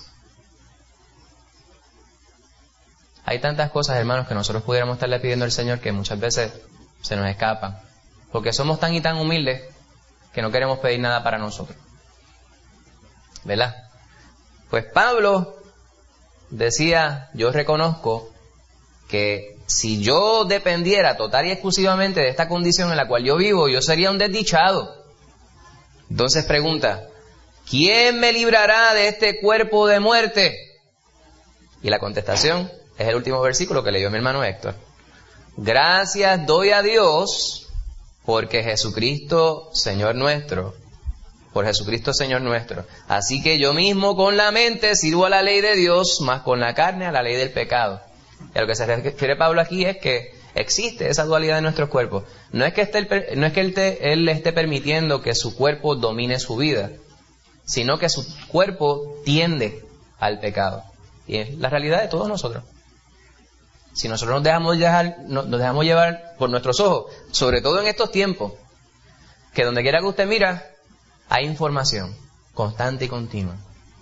Hay tantas cosas, hermanos, que nosotros pudiéramos estarle pidiendo al Señor que muchas veces se nos escapan. Porque somos tan y tan humildes que no queremos pedir nada para nosotros. ¿Verdad? Pues Pablo decía, yo reconozco que si yo dependiera total y exclusivamente de esta condición en la cual yo vivo, yo sería un desdichado. Entonces pregunta, ¿quién me librará de este cuerpo de muerte? Y la contestación es el último versículo que leyó mi hermano Héctor. Gracias doy a Dios porque Jesucristo, Señor nuestro, por Jesucristo, Señor nuestro. Así que yo mismo con la mente sirvo a la ley de Dios, más con la carne a la ley del pecado. Y a lo que se refiere Pablo aquí es que existe esa dualidad de nuestros cuerpos. No es que él esté permitiendo que su cuerpo domine su vida, sino que su cuerpo tiende al pecado. Y es la realidad de todos nosotros. Si nosotros nos dejamos llevar por nuestros ojos, sobre todo en estos tiempos, que donde quiera que usted mira, hay información constante y continua.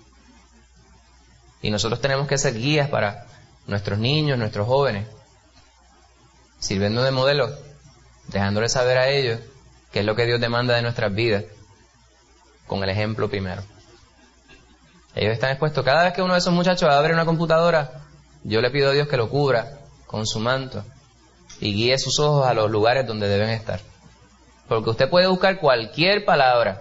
Y nosotros tenemos que ser guías para nuestros niños, nuestros jóvenes, sirviendo de modelos, dejándoles saber a ellos qué es lo que Dios demanda de nuestras vidas, con el ejemplo primero. Ellos están expuestos. Cada vez que uno de esos muchachos abre una computadora, yo le pido a Dios que lo cubra con su manto y guíe sus ojos a los lugares donde deben estar. Porque usted puede buscar cualquier palabra.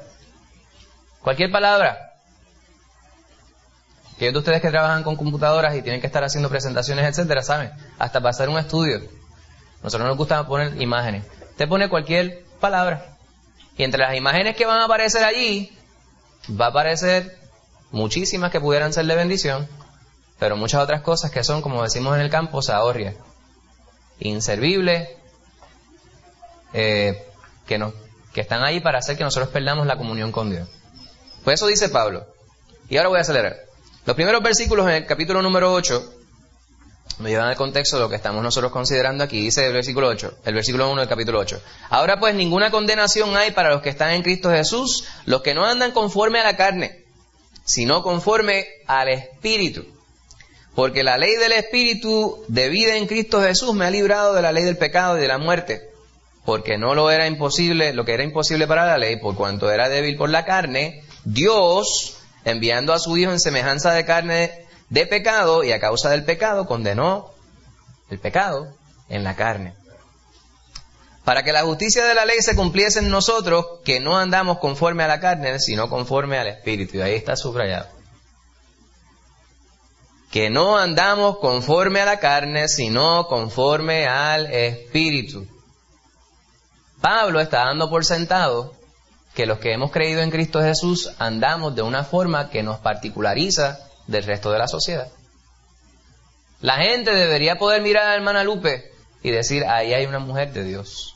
Aquellos de ustedes que trabajan con computadoras y tienen que estar haciendo presentaciones, etcétera, ¿saben? Hasta para hacer un estudio. Nosotros nos gusta poner imágenes. Usted pone cualquier palabra. Y entre las imágenes que van a aparecer allí, va a aparecer muchísimas que pudieran ser de bendición, pero muchas otras cosas que son, como decimos en el campo, zahorrias, inservibles, que están ahí para hacer que nosotros perdamos la comunión con Dios. Pues eso dice Pablo. Y ahora voy a acelerar. Los primeros versículos en el capítulo número 8 me llevan al contexto de lo que estamos nosotros considerando aquí. Dice el versículo 1 del capítulo 8. Ahora pues ninguna condenación hay para los que están en Cristo Jesús, los que no andan conforme a la carne, sino conforme al Espíritu. Porque la ley del Espíritu de vida en Cristo Jesús me ha librado de la ley del pecado y de la muerte. Porque no lo que era imposible para la ley, por cuanto era débil por la carne, Dios, enviando a su Hijo en semejanza de carne de pecado, y a causa del pecado, condenó el pecado en la carne. Para que la justicia de la ley se cumpliese en nosotros, que no andamos conforme a la carne, sino conforme al Espíritu. Y ahí está subrayado. Que no andamos conforme a la carne, sino conforme al Espíritu. Pablo está dando por sentado que los que hemos creído en Cristo Jesús andamos de una forma que nos particulariza del resto de la sociedad. La gente debería poder mirar a la hermana Lupe y decir, ahí hay una mujer de Dios.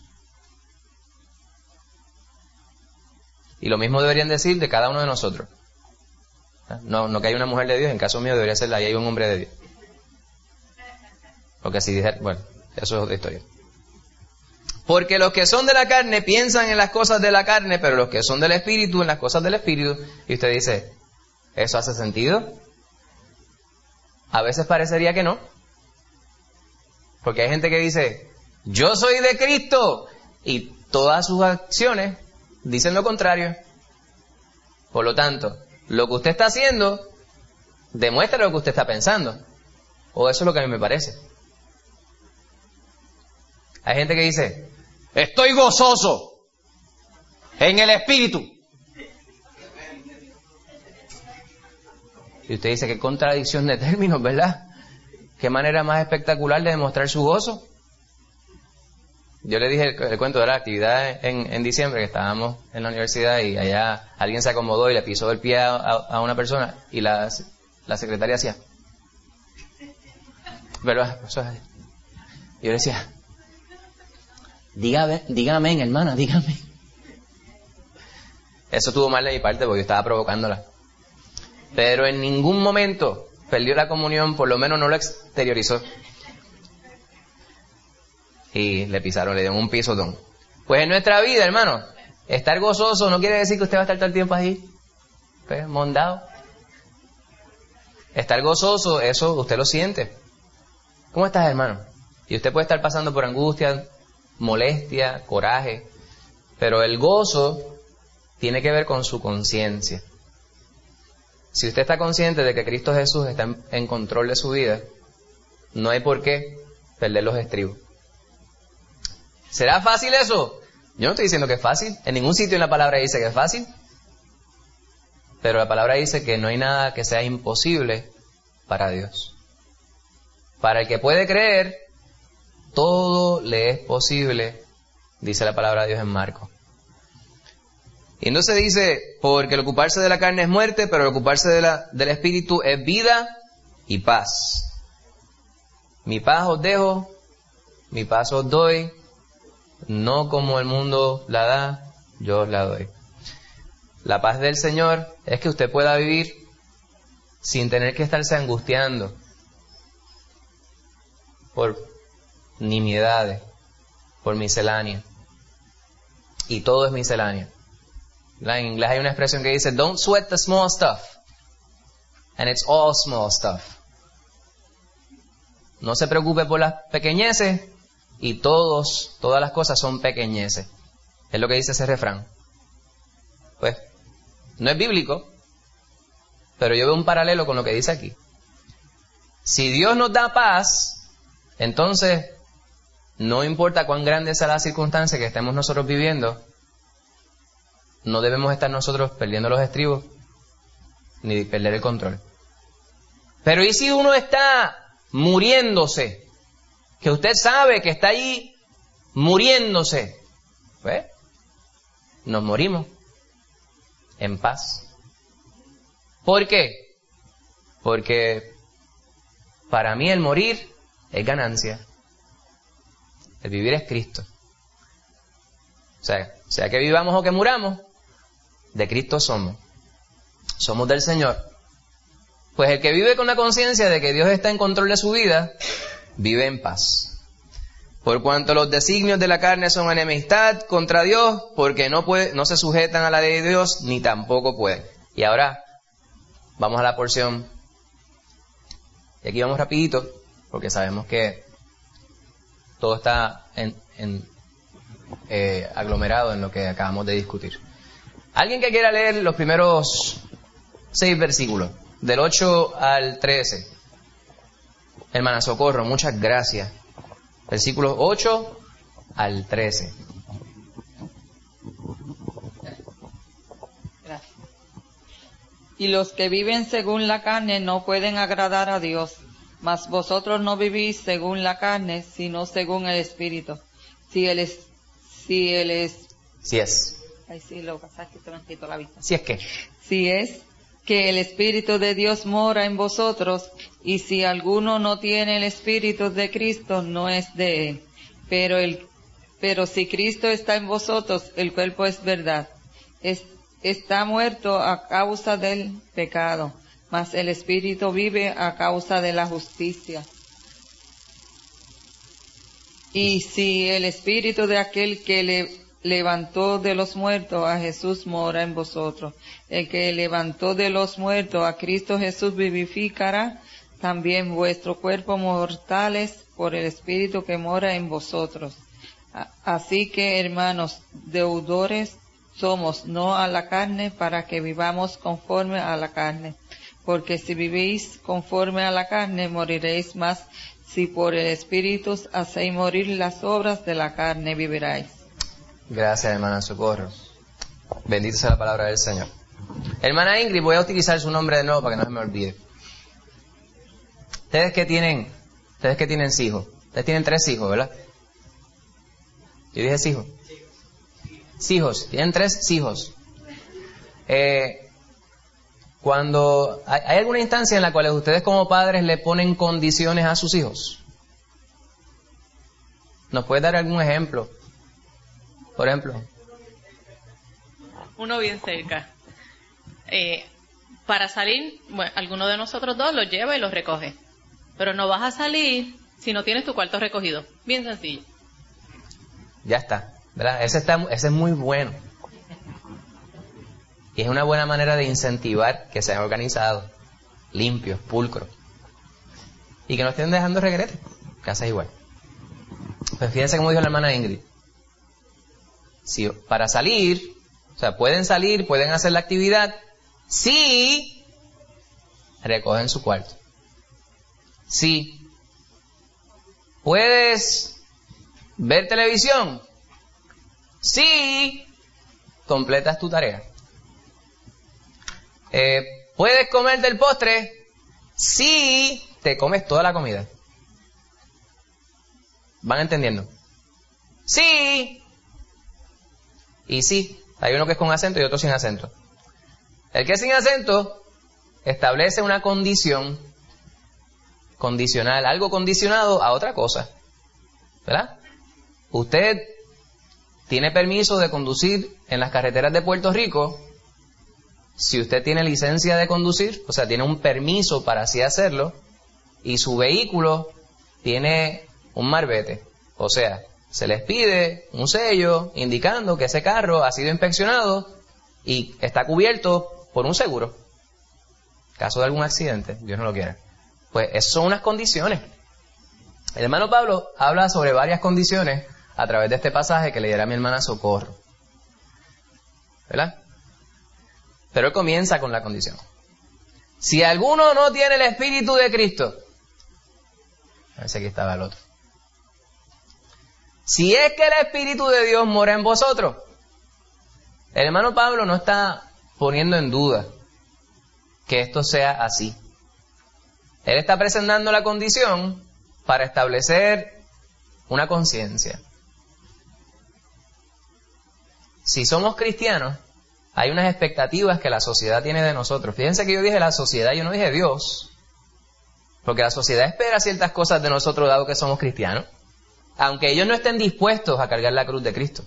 Y lo mismo deberían decir de cada uno de nosotros. No que hay una mujer de Dios, en caso mío debería ser, ahí hay un hombre de Dios. Porque si dijera, bueno, eso es otra historia. Porque los que son de la carne piensan en las cosas de la carne, pero los que son del Espíritu en las cosas del Espíritu. Y usted dice, ¿eso hace sentido? A veces parecería que no. Porque hay gente que dice, yo soy de Cristo, y todas sus acciones dicen lo contrario. Por lo tanto, lo que usted está haciendo demuestra lo que usted está pensando. O eso es lo que a mí me parece. Hay gente que dice, estoy gozoso en el Espíritu. Y usted dice, qué contradicción de términos, ¿verdad? Qué manera más espectacular de demostrar su gozo. Yo le dije el cuento de la actividad en diciembre, que estábamos en la universidad y allá alguien se acomodó y le pisó el pie a una persona y la secretaria hacía, ¿verdad? Y yo le decía, dígame, hermana, dígame. Eso estuvo mal de mi parte porque yo estaba provocándola. pero en ningún momento perdió la comunión, por lo menos no lo exteriorizó. Y le pisaron, le dieron un pisotón. Pues en nuestra vida, hermano, estar gozoso no quiere decir que usted va a estar todo el tiempo ahí, pues, mondado. Estar gozoso, eso usted lo siente. ¿Cómo estás, hermano? Y usted puede estar pasando por angustia, molestia, coraje, pero el gozo tiene que ver con su conciencia. Si usted está consciente de que Cristo Jesús está en control de su vida, no hay por qué perder los estribos. ¿Será fácil eso? Yo no estoy diciendo que es fácil. En ningún sitio en la palabra dice que es fácil. Pero la palabra dice que no hay nada que sea imposible para Dios. Para el que puede creer, todo le es posible, dice la palabra de Dios en Marcos. Y entonces dice, porque el ocuparse de la carne es muerte, pero el ocuparse del espíritu es vida y paz. Mi paz os dejo, mi paz os doy, no como el mundo la da, yo os la doy. La paz del Señor es que usted pueda vivir sin tener que estarse angustiando por nimiedades, por miscelánea. Y todo es miscelánea. En inglés hay una expresión que dice, don't sweat the small stuff. And it's all small stuff. No se preocupe por las pequeñeces y todas las cosas son pequeñeces. Es lo que dice ese refrán. Pues, no es bíblico, pero yo veo un paralelo con lo que dice aquí. Si Dios nos da paz, entonces, no importa cuán grande sea la circunstancia que estemos nosotros viviendo, no debemos estar nosotros perdiendo los estribos, ni perder el control. Pero ¿y si uno está muriéndose? Que usted sabe que está ahí muriéndose. Pues, nos morimos en paz. ¿Por qué? Porque para mí el morir es ganancia. El vivir es Cristo. O sea que vivamos o que muramos, de Cristo somos. Somos del Señor. Pues el que vive con la conciencia de que Dios está en control de su vida, vive en paz. Por cuanto los designios de la carne son enemistad contra Dios, porque no se sujetan a la ley de Dios, ni tampoco pueden. Y ahora, vamos a la porción. Y aquí vamos rapidito, porque sabemos que todo está aglomerado en lo que acabamos de discutir. ¿Alguien que quiera leer los primeros 6 versículos? Del 8 al 13. Hermana Socorro, muchas gracias. Versículos 8 al 13. Gracias. Y los que viven según la carne no pueden agradar a Dios, mas vosotros no vivís según la carne, sino según el Espíritu. Si es. Ay, sí, lo que pasa es que se me han quitado la vista. Si es que. Si es que el Espíritu de Dios mora en vosotros, y si alguno no tiene el Espíritu de Cristo, no es de él. Pero si Cristo está en vosotros, el cuerpo es verdad. Está muerto a causa del pecado, mas el Espíritu vive a causa de la justicia. Y si el Espíritu de aquel que le levantó de los muertos a Jesús mora en vosotros, el que levantó de los muertos a Cristo Jesús vivificará también vuestro cuerpo mortales por el Espíritu que mora en vosotros. Así que, hermanos, deudores somos, no a la carne, para que vivamos conforme a la carne. Porque si vivís conforme a la carne, moriréis, más si por el Espíritu hacéis morir las obras de la carne, viviráis. Gracias, hermana Socorro. Bendita sea la palabra del Señor. Hermana Ingrid, voy a utilizar su nombre de nuevo para que no se me olvide. Ustedes que tienen hijos. Ustedes tienen 3 hijos, ¿verdad? Yo dije hijos. Hijos. Tienen 3 hijos. Cuando hay alguna instancia en la cual ustedes como padres le ponen condiciones a sus hijos. ¿Nos puede dar algún ejemplo? Por ejemplo. Uno bien cerca. para salir, bueno, alguno de nosotros dos los lleva y los recoge. Pero no vas a salir si no tienes tu cuarto recogido. Bien sencillo. Ya está, ¿verdad? Ese es muy bueno. Y es una buena manera de incentivar que sean organizados, limpios, pulcros. Y que no estén dejando regrete. Casa igual. Pues fíjense como dijo la hermana Ingrid. Si para salir, o sea, pueden salir, pueden hacer la actividad, si recogen su cuarto. Si puedes ver televisión, si completas tu tarea. Puedes comerte el postre si te comes toda la comida. ¿Van entendiendo? Sí. Y sí. Hay uno que es con acento y otro sin acento. El que es sin acento establece una condición condicional, algo condicionado a otra cosa. ¿Verdad? Usted tiene permiso de conducir en las carreteras de Puerto Rico si usted tiene licencia de conducir, o sea, tiene un permiso para así hacerlo, y su vehículo tiene un marbete, o sea, se les pide un sello indicando que ese carro ha sido inspeccionado y está cubierto por un seguro. En caso de algún accidente, Dios no lo quiera. Pues esas son unas condiciones. El hermano Pablo habla sobre varias condiciones a través de este pasaje que leerá mi hermana Socorro. ¿Verdad? Pero él comienza con la condición. Si alguno no tiene el Espíritu de Cristo, a ver si aquí estaba el otro. Si es que el Espíritu de Dios mora en vosotros. El hermano Pablo no está poniendo en duda que esto sea así. Él está presentando la condición para establecer una conciencia. Si somos cristianos, hay unas expectativas que la sociedad tiene de nosotros. Fíjense que yo dije la sociedad, yo no dije Dios. Porque la sociedad espera ciertas cosas de nosotros dado que somos cristianos. Aunque ellos no estén dispuestos a cargar la cruz de Cristo.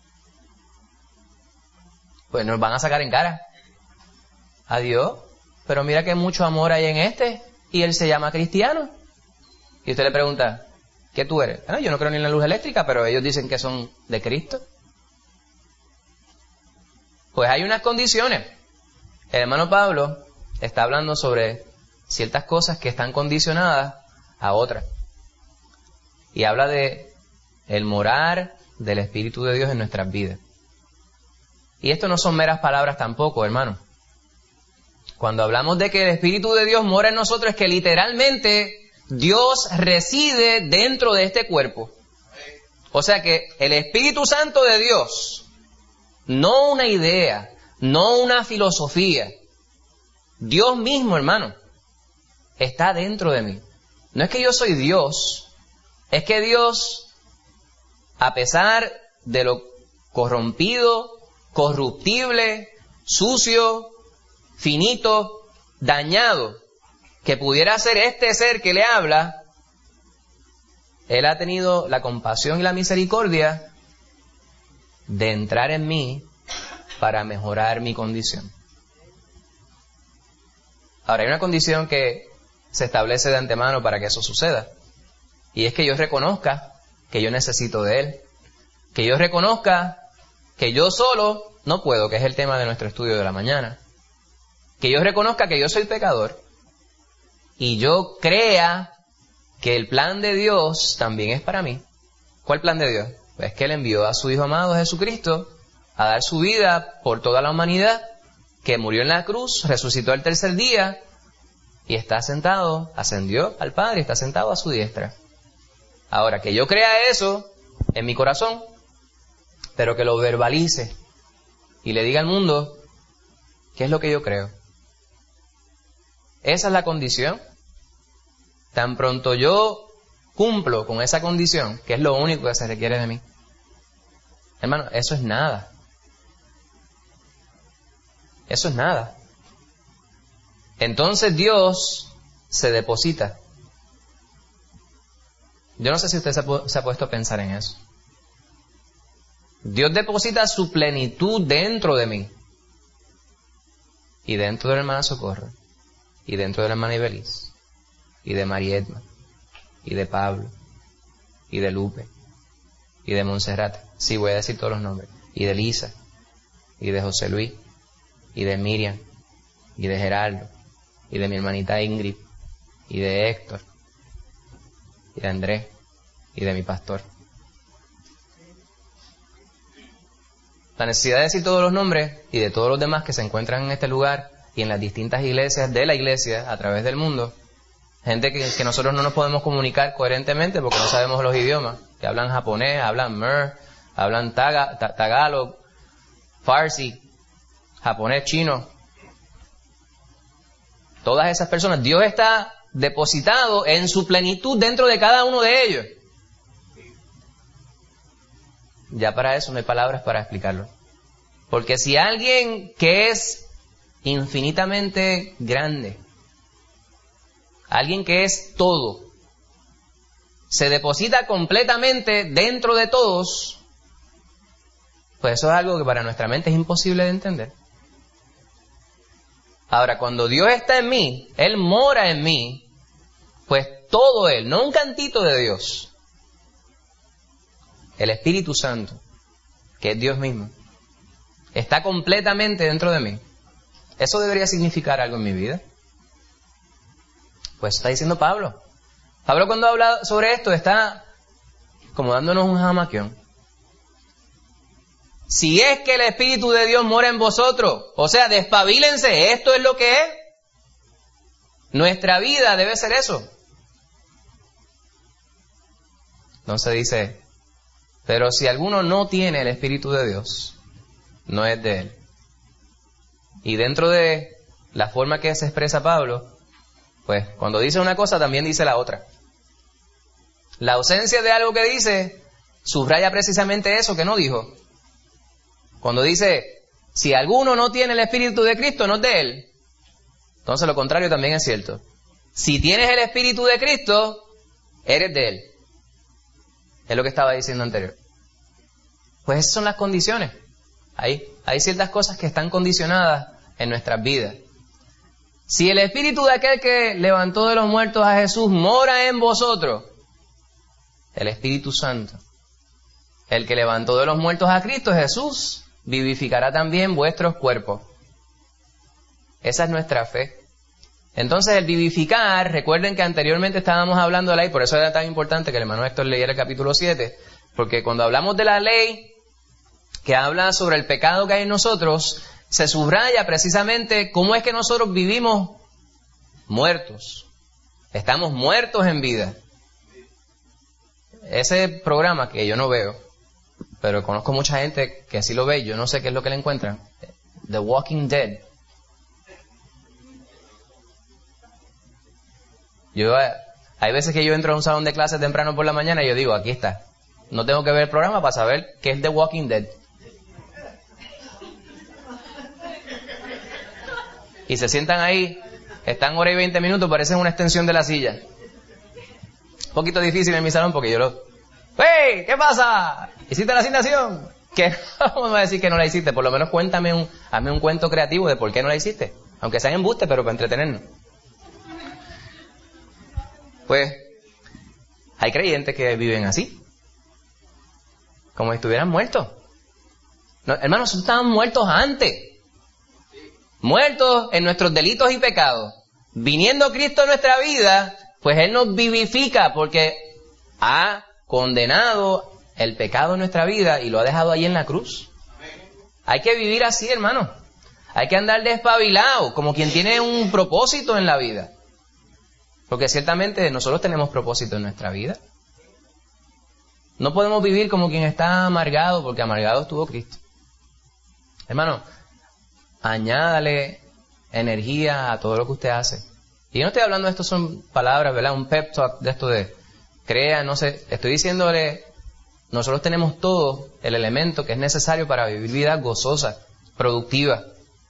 Pues nos van a sacar en cara. Adiós. Pero mira que mucho amor hay en este. Y él se llama cristiano. Y usted le pregunta, ¿qué tú eres? Yo no creo ni en la luz eléctrica, pero ellos dicen que son de Cristo. Pues hay unas condiciones. El hermano Pablo está hablando sobre ciertas cosas que están condicionadas a otras. Y habla de el morar del Espíritu de Dios en nuestras vidas. Y esto no son meras palabras tampoco, hermano. Cuando hablamos de que el Espíritu de Dios mora en nosotros, es que literalmente Dios reside dentro de este cuerpo. O sea que el Espíritu Santo de Dios, no una idea, no una filosofía, Dios mismo, hermano, está dentro de mí. No es que yo soy Dios, es que Dios, a pesar de lo corrompido, corruptible, sucio, finito, dañado, que pudiera ser este ser que le habla, Él ha tenido la compasión y la misericordia de entrar en mí para mejorar mi condición. Ahora, hay una condición que se establece de antemano para que eso suceda. Y es que yo reconozca que yo necesito de Él. Que yo reconozca que yo solo no puedo, que es el tema de nuestro estudio de la mañana. Que yo reconozca que yo soy pecador. Y yo crea que el plan de Dios también es para mí. ¿Cuál plan de Dios? Pues que Él envió a su Hijo amado Jesucristo a dar su vida por toda la humanidad, que murió en la cruz, resucitó el tercer día y está sentado, ascendió al Padre, está sentado a su diestra. Ahora, que yo crea eso en mi corazón, pero que lo verbalice y le diga al mundo qué es lo que yo creo. Esa es la condición. Tan pronto yo cumplo con esa condición, que es lo único que se requiere de mí. Hermano, eso es nada. Eso es nada. Entonces Dios se deposita. Yo no sé si usted se ha puesto a pensar en eso. Dios deposita su plenitud dentro de mí. y dentro de la hermana Socorro, y dentro de la hermana Ibeliz, y de Marietma, y de Pablo, y de Lupe, y de Montserrat, sí, voy a decir todos los nombres, y de Lisa, y de José Luis, y de Miriam, y de Gerardo, y de mi hermanita Ingrid, y de Héctor, y de Andrés, y de mi pastor. La necesidad de decir todos los nombres y de todos los demás que se encuentran en este lugar y en las distintas iglesias de la iglesia a través del mundo, gente que nosotros no nos podemos comunicar coherentemente porque no sabemos los idiomas, que hablan japonés, hablan mer, hablan tagalog, farsi, japonés, chino. Todas esas personas, Dios está depositado en su plenitud dentro de cada uno de ellos. Ya para eso no hay palabras para explicarlo. Porque si alguien que es infinitamente grande, alguien que es todo, se deposita completamente dentro de todos, pues eso es algo que para nuestra mente es imposible de entender. Ahora, cuando Dios está en mí, Él mora en mí, pues todo Él, no un cantito de Dios, el Espíritu Santo, que es Dios mismo, está completamente dentro de mí. ¿Eso debería significar algo en mi vida? Pues está diciendo Pablo. Pablo cuando habla sobre esto está como dándonos un jamaquión. Si es que el Espíritu de Dios mora en vosotros, o sea, despabilense, esto es lo que es. Nuestra vida debe ser eso. Entonces dice, pero si alguno no tiene el Espíritu de Dios, no es de él. Y dentro de la forma que se expresa Pablo, pues cuando dice una cosa también dice la otra. La ausencia de algo que dice subraya precisamente eso que no dijo. Cuando dice, si alguno no tiene el Espíritu de Cristo, no es de él. Entonces lo contrario también es cierto. Si tienes el Espíritu de Cristo, eres de él. Es lo que estaba diciendo anterior. Pues esas son las condiciones. Hay ciertas cosas que están condicionadas en nuestras vidas. Si el Espíritu de aquel que levantó de los muertos a Jesús mora en vosotros, el Espíritu Santo, el que levantó de los muertos a Cristo Jesús, vivificará también vuestros cuerpos. Esa es nuestra fe. Entonces el vivificar, recuerden que anteriormente estábamos hablando de la ley, por eso era tan importante que el hermano Héctor leyera el capítulo 7, porque cuando hablamos de la ley, que habla sobre el pecado que hay en nosotros, se subraya precisamente cómo es que nosotros vivimos muertos. Estamos muertos en vida. Ese programa que yo no veo, pero conozco mucha gente que sí lo ve, yo no sé qué es lo que le encuentran. The Walking Dead. Hay veces que yo entro a un salón de clases temprano por la mañana y yo digo, aquí está. No tengo que ver el programa para saber qué es The Walking Dead. Y se sientan ahí, están hora y 20 minutos, parecen una extensión de la silla. Un poquito difícil en mi salón porque ¡hey! ¿Qué pasa? ¿Hiciste la asignación? Que vamos a decir que no la hiciste, por lo menos cuéntame hazme un cuento creativo de por qué no la hiciste. Aunque sean embuste, pero para entretenernos. Pues, hay creyentes que viven así. Como si estuvieran muertos. No, hermanos, nosotros estábamos muertos antes. Muertos en nuestros delitos y pecados. Viniendo Cristo a nuestra vida, pues Él nos vivifica porque ha condenado el pecado en nuestra vida y lo ha dejado ahí en la cruz. Hay que vivir así, hermano. Hay que andar despabilado, como quien tiene un propósito en la vida. Porque ciertamente nosotros tenemos propósito en nuestra vida. No podemos vivir como quien está amargado, porque amargado estuvo Cristo. Hermano, añádale energía a todo lo que usted hace. Y yo no estoy hablando de esto, son palabras, ¿verdad? Un pep talk de esto de crea, no sé. Estoy diciéndole, nosotros tenemos todo el elemento que es necesario para vivir vida gozosa, productiva.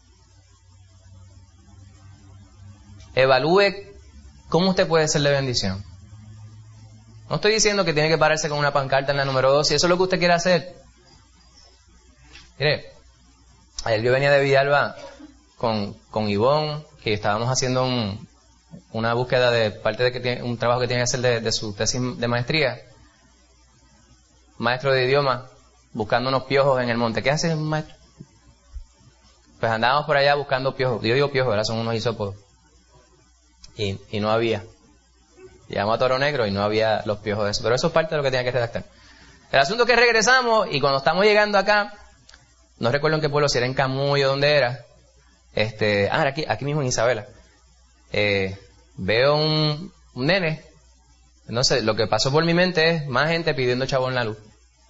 Evalúe cómo usted puede ser de bendición. No estoy diciendo que tiene que pararse con una pancarta en la número 2, si eso es lo que usted quiere hacer. Mire, ayer yo venía de Villalba con Ivonne, que estábamos haciendo una búsqueda de parte de un trabajo que tiene que hacer de su tesis de maestría. Maestro de idioma, buscando unos piojos en el monte. ¿Qué hace un maestro? Pues andábamos por allá buscando piojos. Yo digo piojos, ¿verdad? Son unos hisopos. Y no había. Llegamos a Toro Negro y no había los piojos de eso. Pero eso es parte de lo que tenía que redactar. El asunto es que regresamos y cuando estamos llegando acá, no recuerdo en qué pueblo, si era en Camuy o dónde era. Aquí mismo en Isabela. Veo un nene. Entonces, lo que pasó por mi mente es más gente pidiendo chavo en la luz.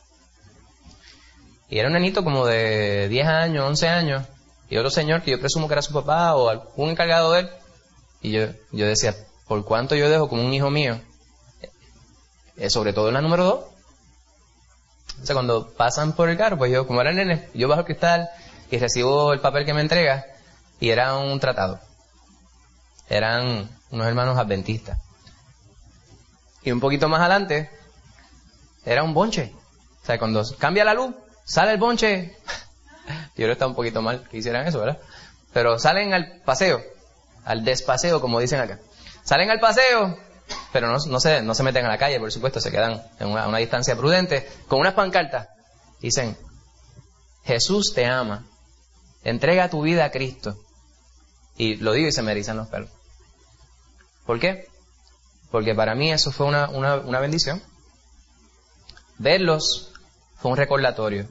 Y era un nenito como de 10 años, 11 años. Y otro señor que yo presumo que era su papá o algún encargado de él. Y yo decía, ¿por cuánto yo dejo como un hijo mío? Sobre todo en la número 2. O sea, cuando pasan por el carro, pues yo, como era nene, yo bajo el cristal y recibo el papel que me entrega. Y era un tratado. Eran unos hermanos adventistas. Y un poquito más adelante, era un bonche. O sea, cuando cambia la luz, sale el bonche. Yo creo que está un poquito mal que hicieran eso, ¿verdad? Pero salen al paseo, al despaseo, como dicen acá. Salen al paseo, pero no se meten a la calle, por supuesto, se quedan en una distancia prudente, con unas pancartas. Dicen, Jesús te ama, entrega tu vida a Cristo. Y lo digo y se me erizan los pelos. ¿Por qué? Porque para mí eso fue una bendición. Verlos fue un recordatorio.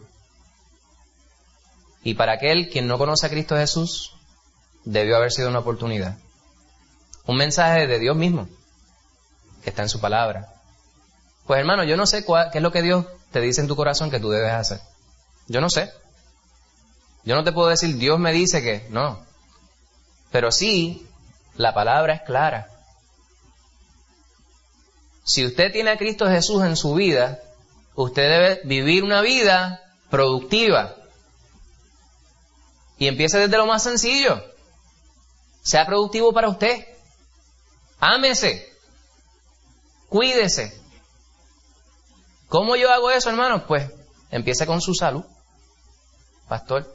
Y para aquel quien no conoce a Cristo Jesús, debió haber sido una oportunidad. Un mensaje de Dios mismo, que está en su palabra. Pues hermano, yo no sé qué es lo que Dios te dice en tu corazón que tú debes hacer. Yo no sé. Yo no te puedo decir, Dios me dice que, no. Pero sí, la palabra es clara. Si usted tiene a Cristo Jesús en su vida, usted debe vivir una vida productiva. Y empiece desde lo más sencillo. Sea productivo para usted. Ámese. Cuídese. ¿Cómo yo hago eso, hermano? Pues empiece con su salud, pastor.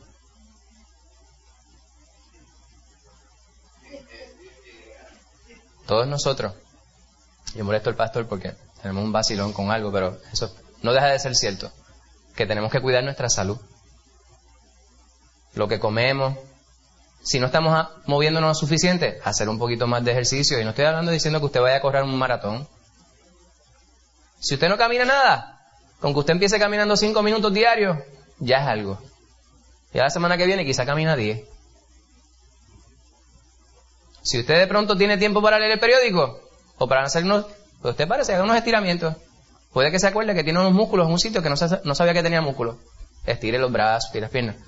Todos nosotros. Yo molesto al pastor porque tenemos un vacilón con algo, pero eso no deja de ser cierto. Que tenemos que cuidar nuestra salud. Lo que comemos. Si no estamos moviéndonos lo suficiente, hacer un poquito más de ejercicio. Y no estoy hablando diciendo que usted vaya a correr un maratón. Si usted no camina nada, con que usted empiece caminando 5 minutos diarios, ya es algo. Y la semana que viene quizá camina 10. Si usted de pronto tiene tiempo para leer el periódico, o para hacer pues usted parece que haga unos estiramientos. Puede que se acuerde que tiene unos músculos en un sitio que no sabía que tenía músculos. Estire los brazos, estire las piernas.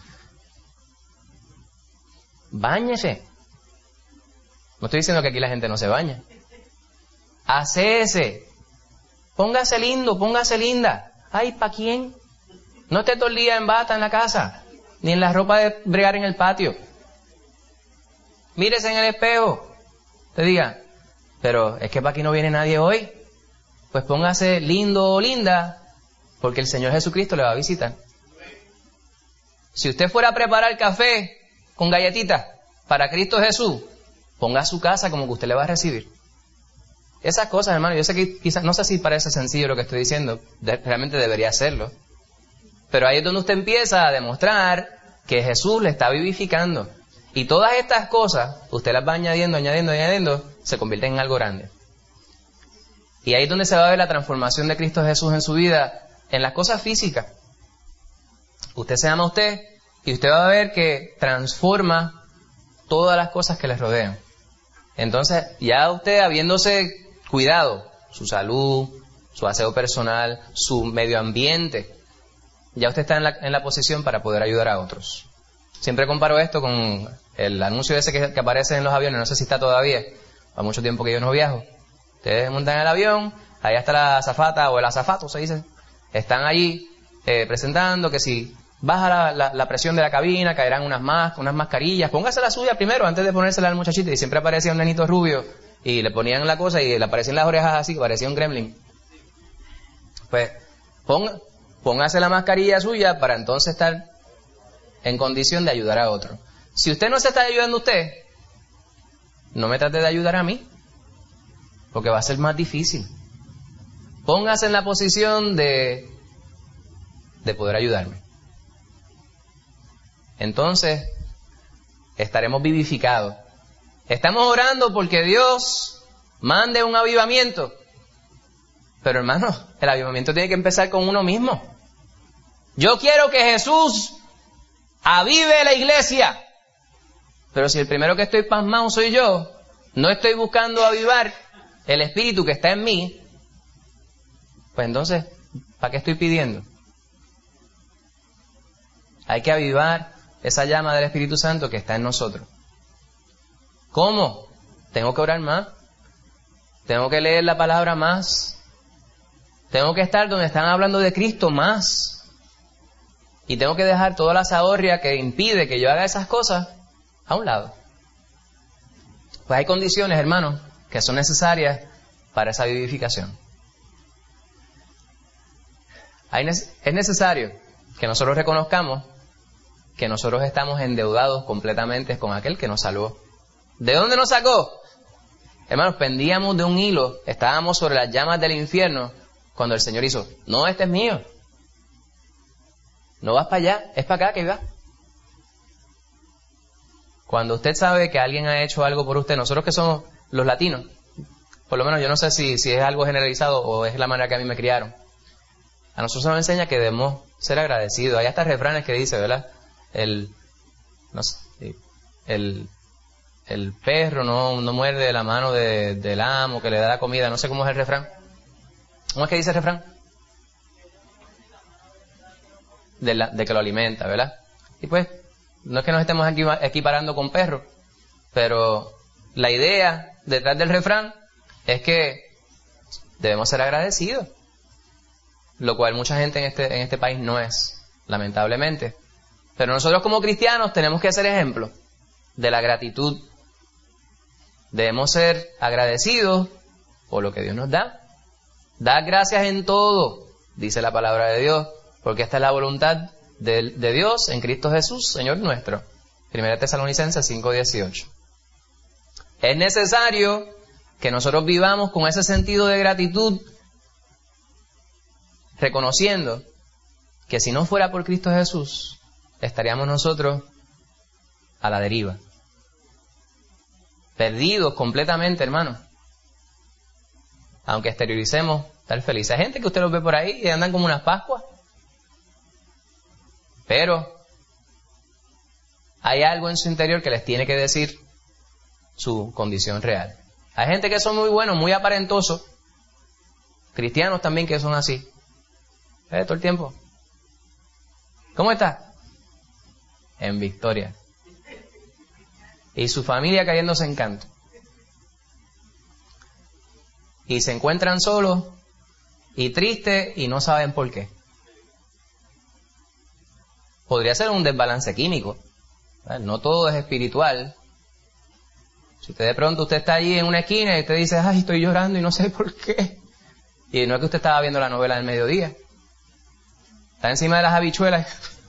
Báñese. No estoy diciendo que aquí la gente no se baña. Hacese. Póngase lindo, póngase linda. Ay, ¿pa' quién? No esté todo el día en bata en la casa, ni en la ropa de bregar en el patio. Mírese en el espejo. Te diga, pero es que para aquí no viene nadie hoy. Pues póngase lindo o linda, porque el Señor Jesucristo le va a visitar. Si usted fuera a preparar café con galletitas para Cristo Jesús, ponga su casa como que usted le va a recibir. Esas cosas, hermano, yo sé que quizás, no sé si parece sencillo lo que estoy diciendo, realmente debería hacerlo. Pero ahí es donde usted empieza a demostrar que Jesús le está vivificando. Y todas estas cosas, usted las va añadiendo, se convierten en algo grande. Y ahí es donde se va a ver la transformación de Cristo Jesús en su vida, en las cosas físicas. Usted se ama a usted y usted va a ver que transforma todas las cosas que le rodean. Entonces, ya usted habiéndose cuidado, su salud, su aseo personal, su medio ambiente, ya usted está en la posición para poder ayudar a otros. Siempre comparo esto con el anuncio ese que aparece en los aviones, no sé si está todavía, hace mucho tiempo que yo no viajo. Ustedes montan en el avión, allá está la azafata o el azafato, se dice, están allí presentando que si baja la presión de la cabina, caerán unas mascarillas, póngase la suya primero antes de ponérsela al muchachito. Y siempre aparecía un nenito rubio y le ponían la cosa y le aparecían las orejas así, que parecía un gremlin. Pues póngase la mascarilla suya para entonces estar en condición de ayudar a otro. Si usted no se está ayudando a usted, no me trate de ayudar a mí, porque va a ser más difícil. Póngase en la posición de poder ayudarme. Entonces, estaremos vivificados. Estamos orando porque Dios mande un avivamiento. Pero hermano, el avivamiento tiene que empezar con uno mismo. Yo quiero que Jesús avive la iglesia. Pero si el primero que estoy pasmado soy yo, no estoy buscando avivar el espíritu que está en mí, pues entonces, ¿para qué estoy pidiendo? Hay que avivar esa llama del Espíritu Santo que está en nosotros. ¿Cómo? Tengo que orar más. Tengo que leer la palabra más. Tengo que estar donde están hablando de Cristo más. Y tengo que dejar toda la zahorria que impide que yo haga esas cosas a un lado. Pues hay condiciones, hermanos, que son necesarias para esa vivificación. Es necesario que nosotros reconozcamos que nosotros estamos endeudados completamente con aquel que nos salvó. ¿De dónde nos sacó? Hermanos, pendíamos de un hilo, estábamos sobre las llamas del infierno cuando el Señor hizo, no, este es mío. No vas para allá, es para acá que va. Cuando usted sabe que alguien ha hecho algo por usted, nosotros que somos los latinos, por lo menos yo no sé si es algo generalizado o es la manera que a mí me criaron. A nosotros nos enseña que debemos ser agradecidos. Hay hasta refranes que dice, ¿verdad? El perro no muerde la mano del amo que le da la comida. No sé cómo es el refrán. ¿Cómo es que dice el refrán? De que lo alimenta, ¿verdad? Y pues, no es que nos estemos equiparando con perros, pero la idea detrás del refrán es que debemos ser agradecidos, lo cual mucha gente en este país no es, lamentablemente. Pero nosotros como cristianos tenemos que ser ejemplo de la gratitud. Debemos ser agradecidos por lo que Dios nos da. Dad gracias en todo, dice la palabra de Dios, porque esta es la voluntad de Dios en Cristo Jesús, Señor nuestro. 1 Tesalonicenses 5:18. Es necesario que nosotros vivamos con ese sentido de gratitud, reconociendo que si no fuera por Cristo Jesús, estaríamos nosotros a la deriva. Perdidos completamente, hermano. Aunque exterioricemos estar felices. Hay gente que usted los ve por ahí y andan como unas pascuas. Pero hay algo en su interior que les tiene que decir su condición real. Hay gente que son muy buenos, muy aparentosos. Cristianos también que son así. Todo el tiempo. ¿Cómo está? En victoria. Y su familia cayéndose en canto. Y se encuentran solos y tristes y no saben por qué. Podría ser un desbalance químico. No todo es espiritual. Si usted de pronto usted está allí en una esquina y usted dice, ay, estoy llorando y no sé por qué. Y no es que usted estaba viendo la novela del mediodía. Está encima de las habichuelas.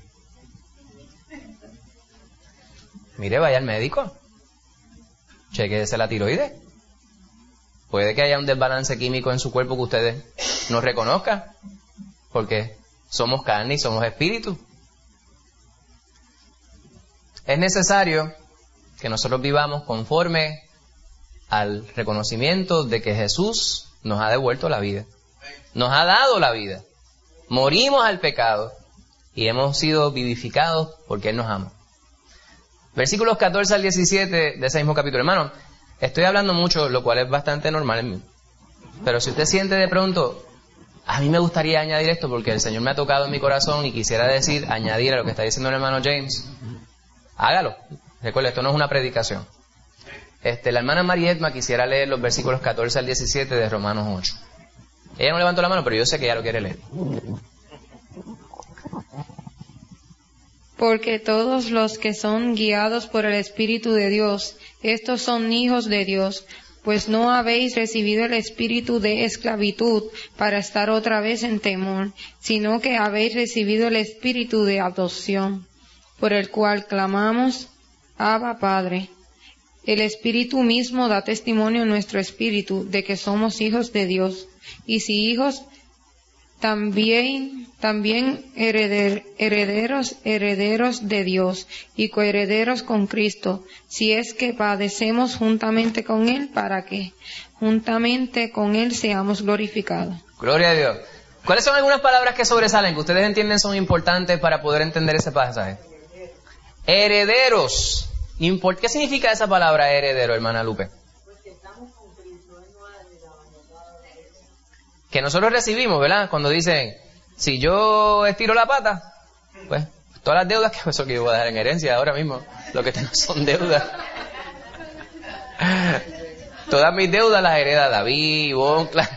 Mire, vaya al médico. Chequéese la tiroides. Puede que haya un desbalance químico en su cuerpo que ustedes no reconozcan. Porque somos carne y somos espíritu. Es necesario que nosotros vivamos conforme al reconocimiento de que Jesús nos ha devuelto la vida. Nos ha dado la vida. Morimos al pecado y hemos sido vivificados porque Él nos ama. Versículos 14 al 17 de ese mismo capítulo. Hermano, estoy hablando mucho, lo cual es bastante normal en mí. Pero si usted siente de pronto, a mí me gustaría añadir esto porque el Señor me ha tocado en mi corazón y quisiera añadir a lo que está diciendo el hermano James, hágalo. Recuerde, esto no es una predicación. La hermana Marietma quisiera leer los versículos 14 al 17 de Romanos 8. Ella no levantó la mano, pero yo sé que ella lo quiere leer. Porque todos los que son guiados por el Espíritu de Dios, estos son hijos de Dios, pues no habéis recibido el espíritu de esclavitud para estar otra vez en temor, sino que habéis recibido el espíritu de adopción, por el cual clamamos, Abba, Padre. El Espíritu mismo da testimonio en nuestro espíritu de que somos hijos de Dios. Y si hijos, también herederos de Dios y coherederos con Cristo, si es que padecemos juntamente con Él, para que juntamente con Él seamos glorificados. Gloria a Dios. ¿Cuáles son algunas palabras que sobresalen, que ustedes entienden son importantes para poder entender ese pasaje? Herederos. ¿Qué significa esa palabra heredero, hermana Lupe? Que nosotros recibimos, ¿verdad? Cuando dicen, si yo estiro la pata, pues todas las deudas, que eso que yo voy a dejar en herencia ahora mismo, lo que tengo son deudas. Todas mis deudas las hereda David, Ivonne, claro.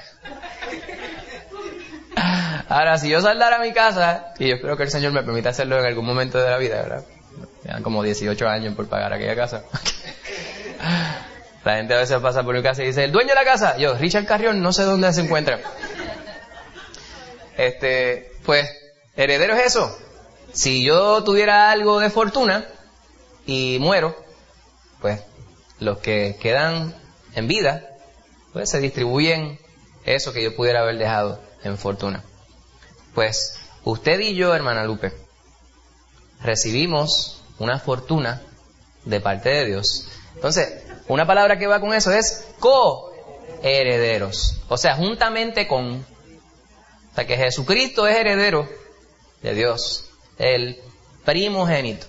Ahora, si yo saldara a mi casa, y yo espero que el Señor me permita hacerlo en algún momento de la vida, ¿verdad? Me dan como 18 años por pagar aquella casa. La gente a veces pasa por mi casa y dice, ¿el dueño de la casa? Yo, Richard Carrión, no sé dónde se encuentra. Pues, heredero es eso. Si yo tuviera algo de fortuna y muero, pues, los que quedan en vida, pues se distribuyen eso que yo pudiera haber dejado en fortuna. Pues, usted y yo, hermana Lupe, recibimos una fortuna de parte de Dios. Entonces, una palabra que va con eso es coherederos. O sea, juntamente con. O sea, que Jesucristo es heredero de Dios, el primogénito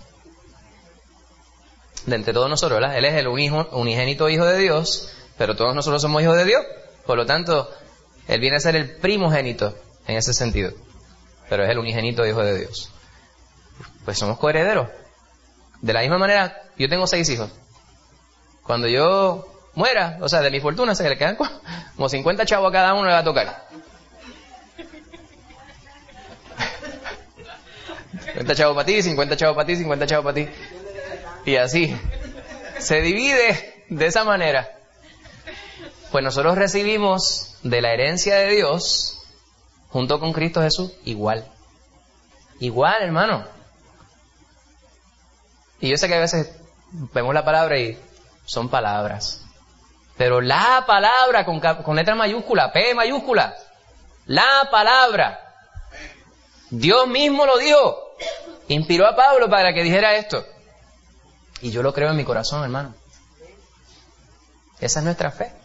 de entre todos nosotros, ¿verdad? Él es el unigénito hijo de Dios, pero todos nosotros somos hijos de Dios. Por lo tanto, Él viene a ser el primogénito en ese sentido, pero es el unigénito hijo de Dios. Pues somos coherederos. De la misma manera, yo tengo 6 hijos. Cuando yo muera, o sea, de mi fortuna, se le quedan como 50 chavos a cada uno le va a tocar. 50 chavos para ti, 50 chavos para ti, 50 chavos para ti. Y así. Se divide de esa manera. Pues nosotros recibimos de la herencia de Dios, junto con Cristo Jesús, igual. Igual, hermano. Y yo sé que a veces vemos la palabra y son palabras. Pero la palabra con letra mayúscula, P mayúscula, la palabra, Dios mismo lo dijo, inspiró a Pablo para que dijera esto. Y yo lo creo en mi corazón, hermano. Esa es nuestra fe.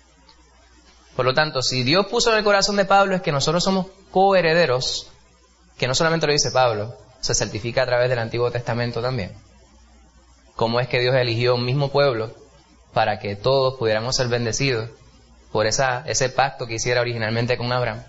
Por lo tanto, si Dios puso en el corazón de Pablo es que nosotros somos coherederos, que no solamente lo dice Pablo, se certifica a través del Antiguo Testamento también. Cómo es que Dios eligió un mismo pueblo para que todos pudiéramos ser bendecidos por ese pacto que hiciera originalmente con Abraham.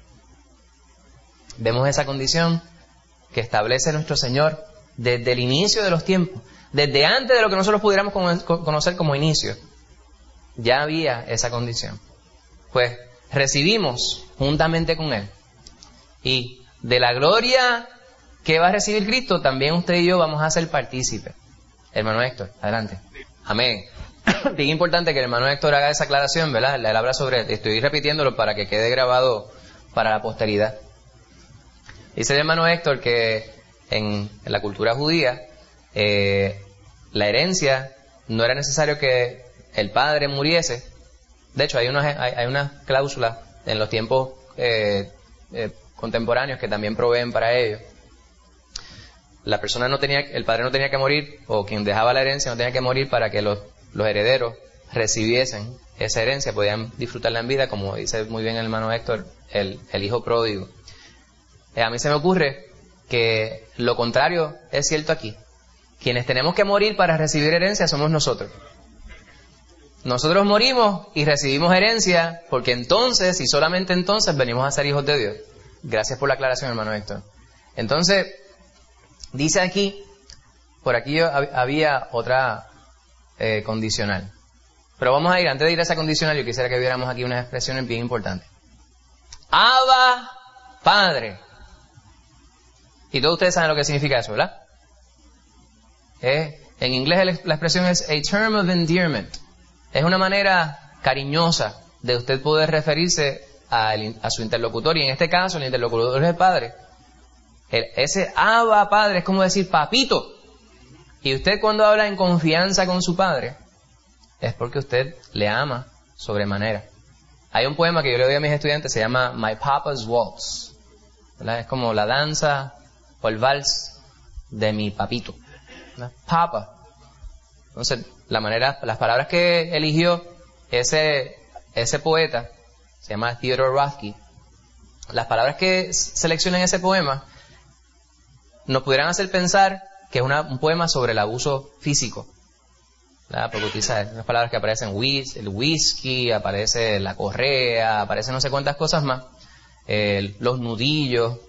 Vemos esa condición que establece nuestro Señor desde el inicio de los tiempos, desde antes de lo que nosotros pudiéramos conocer como inicio. Ya había esa condición. Pues recibimos juntamente con Él. Y de la gloria que va a recibir Cristo, también usted y yo vamos a ser partícipes. Hermano Héctor, adelante. Amén. Bien importante que el hermano Héctor haga esa aclaración, ¿verdad? Él habla sobre, estoy repitiéndolo para que quede grabado para la posteridad. Dice el hermano Héctor que en la cultura judía, la herencia no era necesario que el padre muriese. De hecho, hay unas cláusulas en los tiempos contemporáneos que también proveen para ello. La persona el padre no tenía que morir, o quien dejaba la herencia no tenía que morir para que los herederos recibiesen esa herencia, podían disfrutarla en vida, como dice muy bien el hermano Héctor, el hijo pródigo. A mí se me ocurre que lo contrario es cierto aquí. Quienes tenemos que morir para recibir herencia somos nosotros. Nosotros morimos y recibimos herencia porque entonces, y solamente entonces, venimos a ser hijos de Dios. Gracias por la aclaración, hermano Héctor. Entonces, dice aquí, por aquí había otra condicional. Pero vamos a ir, antes de ir a esa condicional, yo quisiera que viéramos aquí unas expresiones bien importantes. Abba, Padre. Y todos ustedes saben lo que significa eso, ¿verdad? En inglés la expresión es a term of endearment. Es una manera cariñosa de usted poder referirse a su interlocutor, y en este caso el interlocutor es el Padre. Ese Abba Padre es como decir papito. Y usted cuando habla en confianza con su padre, es porque usted le ama sobremanera. Hay un poema que yo le doy a mis estudiantes, se llama My Papa's Waltz, ¿verdad? Es como la danza o el vals de mi papito, ¿verdad? Papa. Entonces, las palabras que eligió ese poeta, se llama Theodore Rothke, las palabras que seleccionan ese poema nos pudieran hacer pensar que es un poema sobre el abuso físico, ¿verdad? Porque utiliza unas palabras que aparecen, el whisky, aparece la correa, aparecen no sé cuántas cosas más, los nudillos,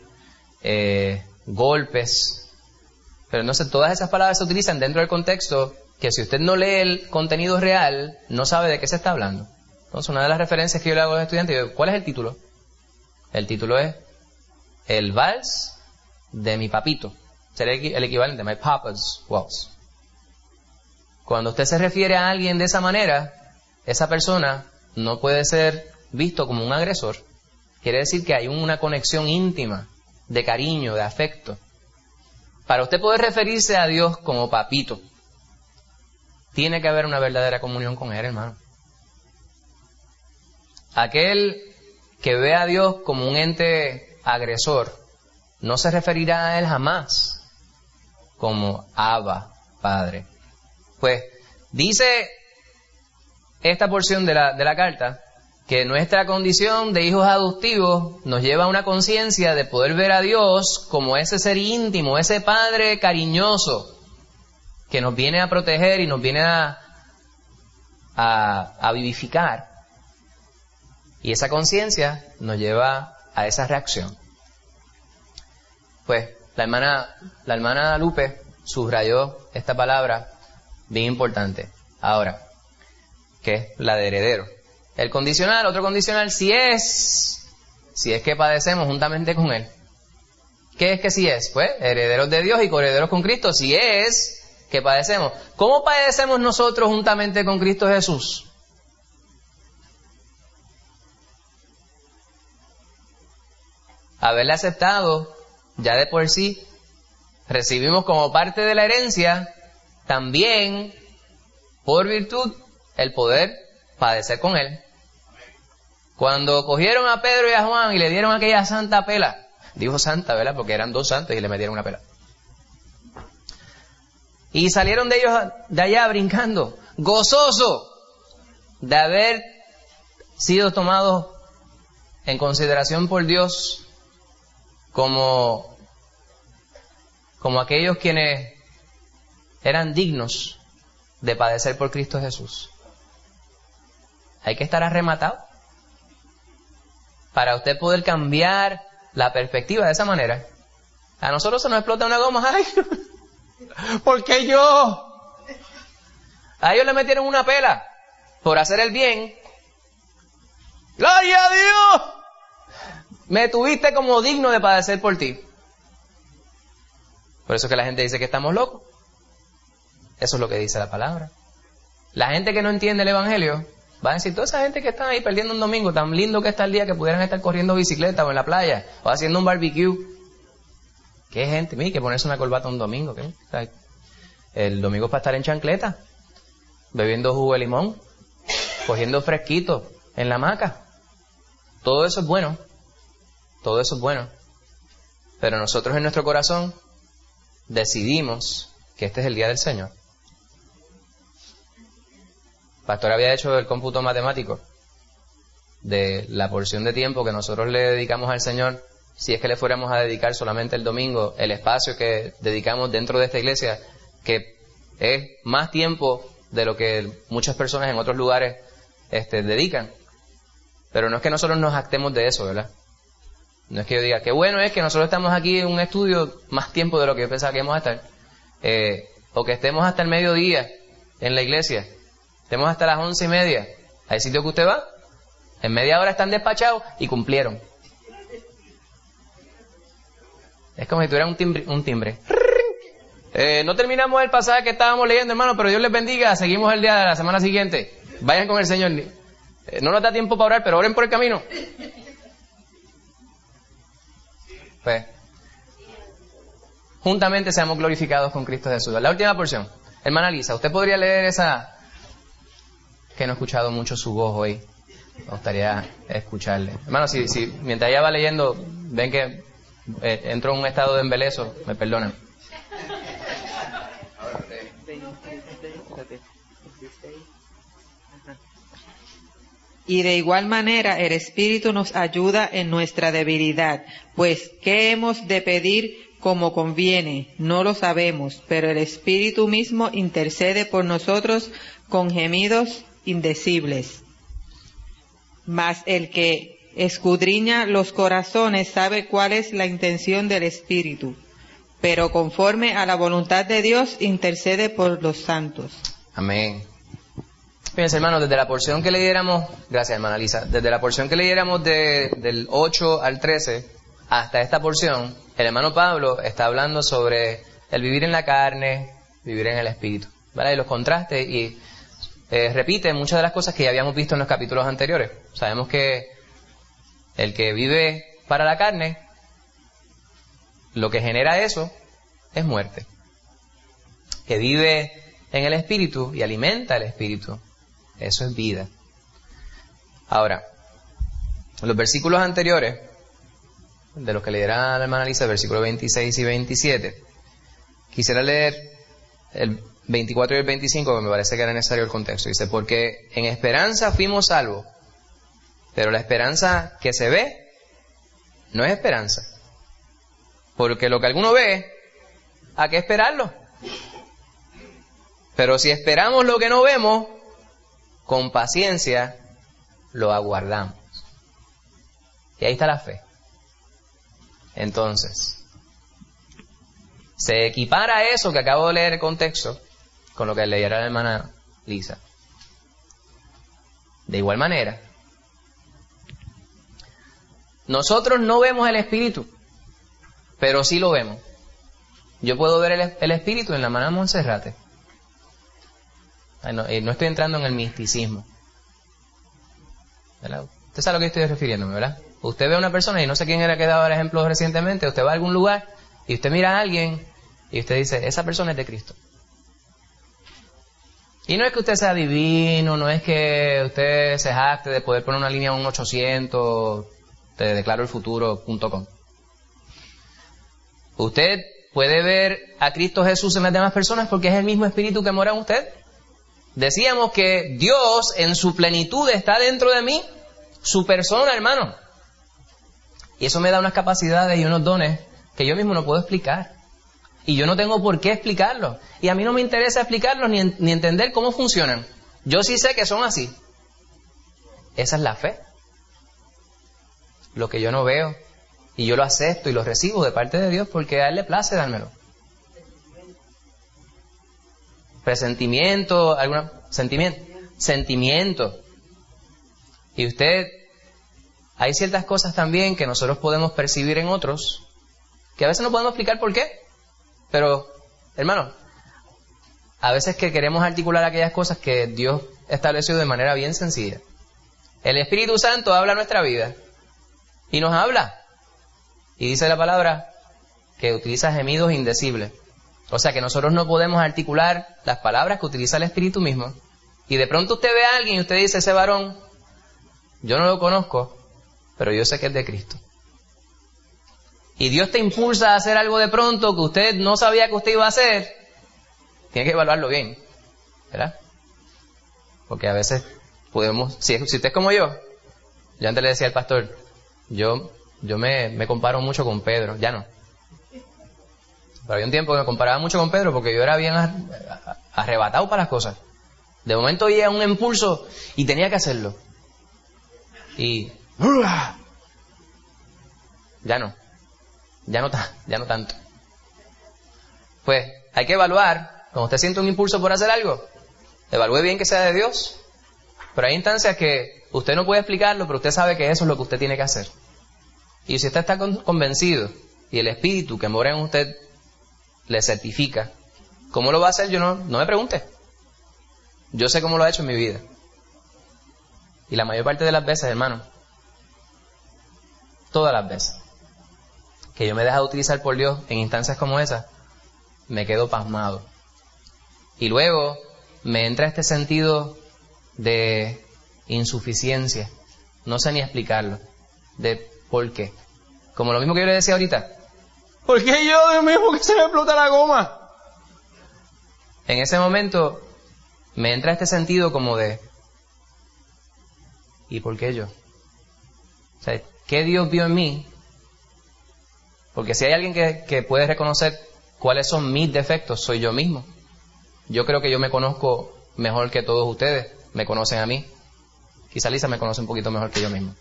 golpes. Pero entonces todas esas palabras se utilizan dentro del contexto que si usted no lee el contenido real, no sabe de qué se está hablando. Entonces una de las referencias que yo le hago a los estudiantes, yo digo, ¿cuál es el título? El título es El Vals de mi papito. Sería el equivalente, My Papa's Waltz. Cuando usted se refiere a alguien de esa manera, esa persona no puede ser visto como un agresor. Quiere decir que hay una conexión íntima de cariño, de afecto. Para usted poder referirse a Dios como papito, tiene que haber una verdadera comunión con Él, hermano. Aquel que ve a Dios como un ente agresor, no se referirá a Él jamás como Abba, Padre. Pues dice esta porción de la carta que nuestra condición de hijos adoptivos nos lleva a una conciencia de poder ver a Dios como ese ser íntimo, ese Padre cariñoso que nos viene a proteger y nos viene a vivificar. Y esa conciencia nos lleva a esa reacción. Pues la hermana Lupe subrayó esta palabra bien importante. Ahora, que es la de heredero. El condicional, otro condicional, si es que padecemos juntamente con Él. ¿Qué es que si es? Pues herederos de Dios y coherederos con Cristo. Si es que padecemos. ¿Cómo padecemos nosotros juntamente con Cristo Jesús? Haberle aceptado, ya de por sí, recibimos como parte de la herencia, también, por virtud, el poder padecer con Él. Cuando cogieron a Pedro y a Juan y le dieron aquella santa pela, dijo santa, ¿verdad? Porque eran dos santos y le metieron una pela. Y salieron de ellos de allá brincando, gozoso de haber sido tomados en consideración por Dios como aquellos quienes eran dignos de padecer por Cristo Jesús. Hay que estar arrematado para usted poder cambiar la perspectiva de esa manera. A nosotros se nos explota una goma. ¡Ay! ¿Por qué yo? A ellos le metieron una pela por hacer el bien. ¡Gloria a Dios! Me tuviste como digno de padecer por ti. Por eso es que la gente dice que estamos locos. Eso es lo que dice la palabra. La gente que no entiende el Evangelio va a decir, toda esa gente que está ahí perdiendo un domingo, tan lindo que está el día que pudieran estar corriendo bicicleta o en la playa o haciendo un barbecue. ¿Qué gente? Mira, que ponerse una corbata un domingo. ¿Qué? O sea, el domingo es para estar en chancleta, bebiendo jugo de limón, cogiendo fresquito en la hamaca. Todo eso es bueno. Todo eso es bueno. Pero nosotros en nuestro corazón decidimos que este es el día del Señor. El pastor había hecho el cómputo matemático de la porción de tiempo que nosotros le dedicamos al Señor, si es que le fuéramos a dedicar solamente el domingo, el espacio que dedicamos dentro de esta iglesia, que es más tiempo de lo que muchas personas en otros lugares dedican. Pero no es que nosotros nos jactemos de eso, ¿verdad? No es que yo diga, qué bueno es que nosotros estamos aquí en un estudio más tiempo de lo que yo pensaba que íbamos a estar. O que estemos hasta el mediodía en la iglesia. Estemos hasta las 11:30. ¿Hay sitio que usted va? En media hora están despachados y cumplieron. Es como si tuviera un timbre. No terminamos el pasaje que estábamos leyendo, hermano, pero Dios les bendiga. Seguimos el día de la semana siguiente. Vayan con el Señor. No nos da tiempo para orar, pero oren por el camino. Pues, juntamente seamos glorificados con Cristo Jesús. La última porción. Hermana Lisa, ¿usted podría leer esa? Que no he escuchado mucho su voz hoy. Me gustaría escucharle. Hermano, si mientras ella va leyendo, ven que entro en un estado de embeleso, me perdonan. Y de igual manera el Espíritu nos ayuda en nuestra debilidad, pues ¿qué hemos de pedir como conviene? No lo sabemos, pero el Espíritu mismo intercede por nosotros con gemidos indecibles. Mas el que escudriña los corazones sabe cuál es la intención del Espíritu, pero conforme a la voluntad de Dios intercede por los santos. Amén. Fíjense, hermanos, desde la porción que leyéramos, gracias hermana Lisa, desde la porción que leyéramos del 8 al 13 hasta esta porción, el hermano Pablo está hablando sobre el vivir en la carne, vivir en el Espíritu, ¿vale? Y los contrastes, y repite muchas de las cosas que ya habíamos visto en los capítulos anteriores. Sabemos que el que vive para la carne, lo que genera eso es muerte. Que vive en el Espíritu y alimenta el Espíritu, eso es vida. Ahora, los versículos anteriores, de los que leerá la hermana Lisa, versículos 26 y 27, quisiera leer el 24 y el 25, que me parece que era necesario el contexto. Dice, porque en esperanza fuimos salvos, pero la esperanza que se ve no es esperanza. Porque lo que alguno ve, ¿a qué esperarlo? Pero si esperamos lo que no vemos, con paciencia lo aguardamos. Y ahí está la fe. Entonces, se equipara eso que acabo de leer el contexto con lo que leyera la hermana Lisa. De igual manera, nosotros no vemos el Espíritu, pero sí lo vemos. Yo puedo ver el Espíritu en la hermana Monserrate. No estoy entrando en el misticismo, ¿verdad? Usted sabe a lo que estoy refiriéndome, ¿verdad? Usted ve a una persona, y no sé quién era que daba el ejemplo recientemente, usted va a algún lugar y usted mira a alguien y usted dice, esa persona es de Cristo. Y no es que usted sea divino, no es que usted se jacte de poder poner una línea a un 800, te declaro el futuro.com. Usted puede ver a Cristo Jesús en las demás personas porque es el mismo Espíritu que mora en usted. Decíamos que Dios en su plenitud está dentro de mí, su persona, hermano. Y eso me da unas capacidades y unos dones que yo mismo no puedo explicar. Y yo no tengo por qué explicarlos. Y a mí no me interesa explicarlos ni entender cómo funcionan. Yo sí sé que son así. Esa es la fe. Lo que yo no veo. Y yo lo acepto y lo recibo de parte de Dios porque a Él le place dármelo. Presentimiento, sentimiento. Y hay ciertas cosas también que nosotros podemos percibir en otros, que a veces no podemos explicar por qué. Pero, hermano, a veces que queremos articular aquellas cosas que Dios estableció de manera bien sencilla. El Espíritu Santo habla a nuestra vida y nos habla. Y dice la palabra que utiliza gemidos indecibles. O sea que nosotros no podemos articular las palabras que utiliza el Espíritu mismo. Y de pronto usted ve a alguien y usted dice, ese varón, yo no lo conozco, pero yo sé que es de Cristo. Y Dios te impulsa a hacer algo de pronto que usted no sabía que usted iba a hacer. Tiene que evaluarlo bien, ¿verdad? Porque a veces podemos, si usted es como yo antes le decía al pastor, yo me comparo mucho con Pedro, ya no. Pero había un tiempo que me comparaba mucho con Pedro porque yo era bien arrebatado para las cosas. De momento oía un impulso y tenía que hacerlo. Y ya no tanto. Pues hay que evaluar, cuando usted siente un impulso por hacer algo, evalúe bien que sea de Dios. Pero hay instancias que usted no puede explicarlo, pero usted sabe que eso es lo que usted tiene que hacer. Y si usted está convencido y el Espíritu que mora en usted le certifica, ¿cómo lo va a hacer? Yo no me pregunte. Yo sé cómo lo ha hecho en mi vida. Y la mayor parte de las veces, hermano, todas las veces que yo me he dejado utilizar por Dios en instancias como esas, me quedo pasmado. Y luego me entra este sentido de insuficiencia. No sé ni explicarlo. De por qué. Como lo mismo que yo le decía ahorita. ¿Por qué yo, Dios mío, por qué se me explota la goma? En ese momento me entra este sentido como de ¿y por qué yo? O sea, ¿qué Dios vio en mí? Porque si hay alguien que puede reconocer cuáles son mis defectos, soy yo mismo. Yo creo que yo me conozco mejor que todos ustedes me conocen a mí. Quizá Lisa me conoce un poquito mejor que yo mismo.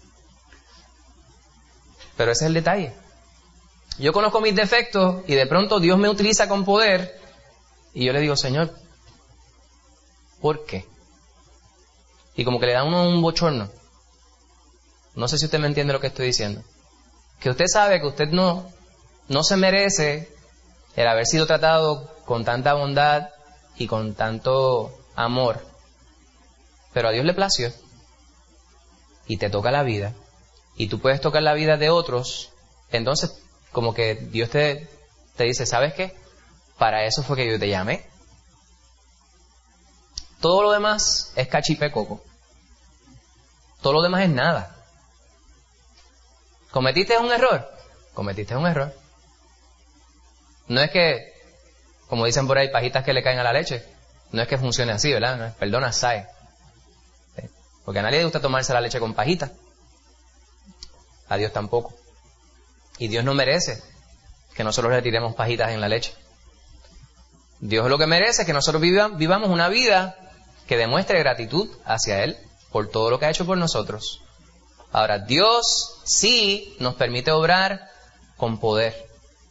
Pero ese es el detalle. Yo conozco mis defectos y de pronto Dios me utiliza con poder y yo le digo, Señor, ¿por qué? Y como que le da a uno un bochorno. No sé si usted me entiende lo que estoy diciendo. Que usted sabe que usted no se merece el haber sido tratado con tanta bondad y con tanto amor. Pero a Dios le plació. Y te toca la vida. Y tú puedes tocar la vida de otros. Entonces, como que Dios te dice, ¿sabes qué? Para eso fue que yo te llamé. Todo lo demás es cachipe coco. Todo lo demás es nada. ¿Cometiste un error? Cometiste un error. No es que, como dicen por ahí, pajitas que le caen a la leche. No es que funcione así, ¿verdad? No es, perdona, sae. Porque a nadie le gusta tomarse la leche con pajita. A Dios tampoco. Y Dios no merece que nosotros le tiremos pajitas en la leche. Dios lo que merece es que nosotros vivamos una vida que demuestre gratitud hacia Él por todo lo que ha hecho por nosotros. Ahora, Dios sí nos permite obrar con poder.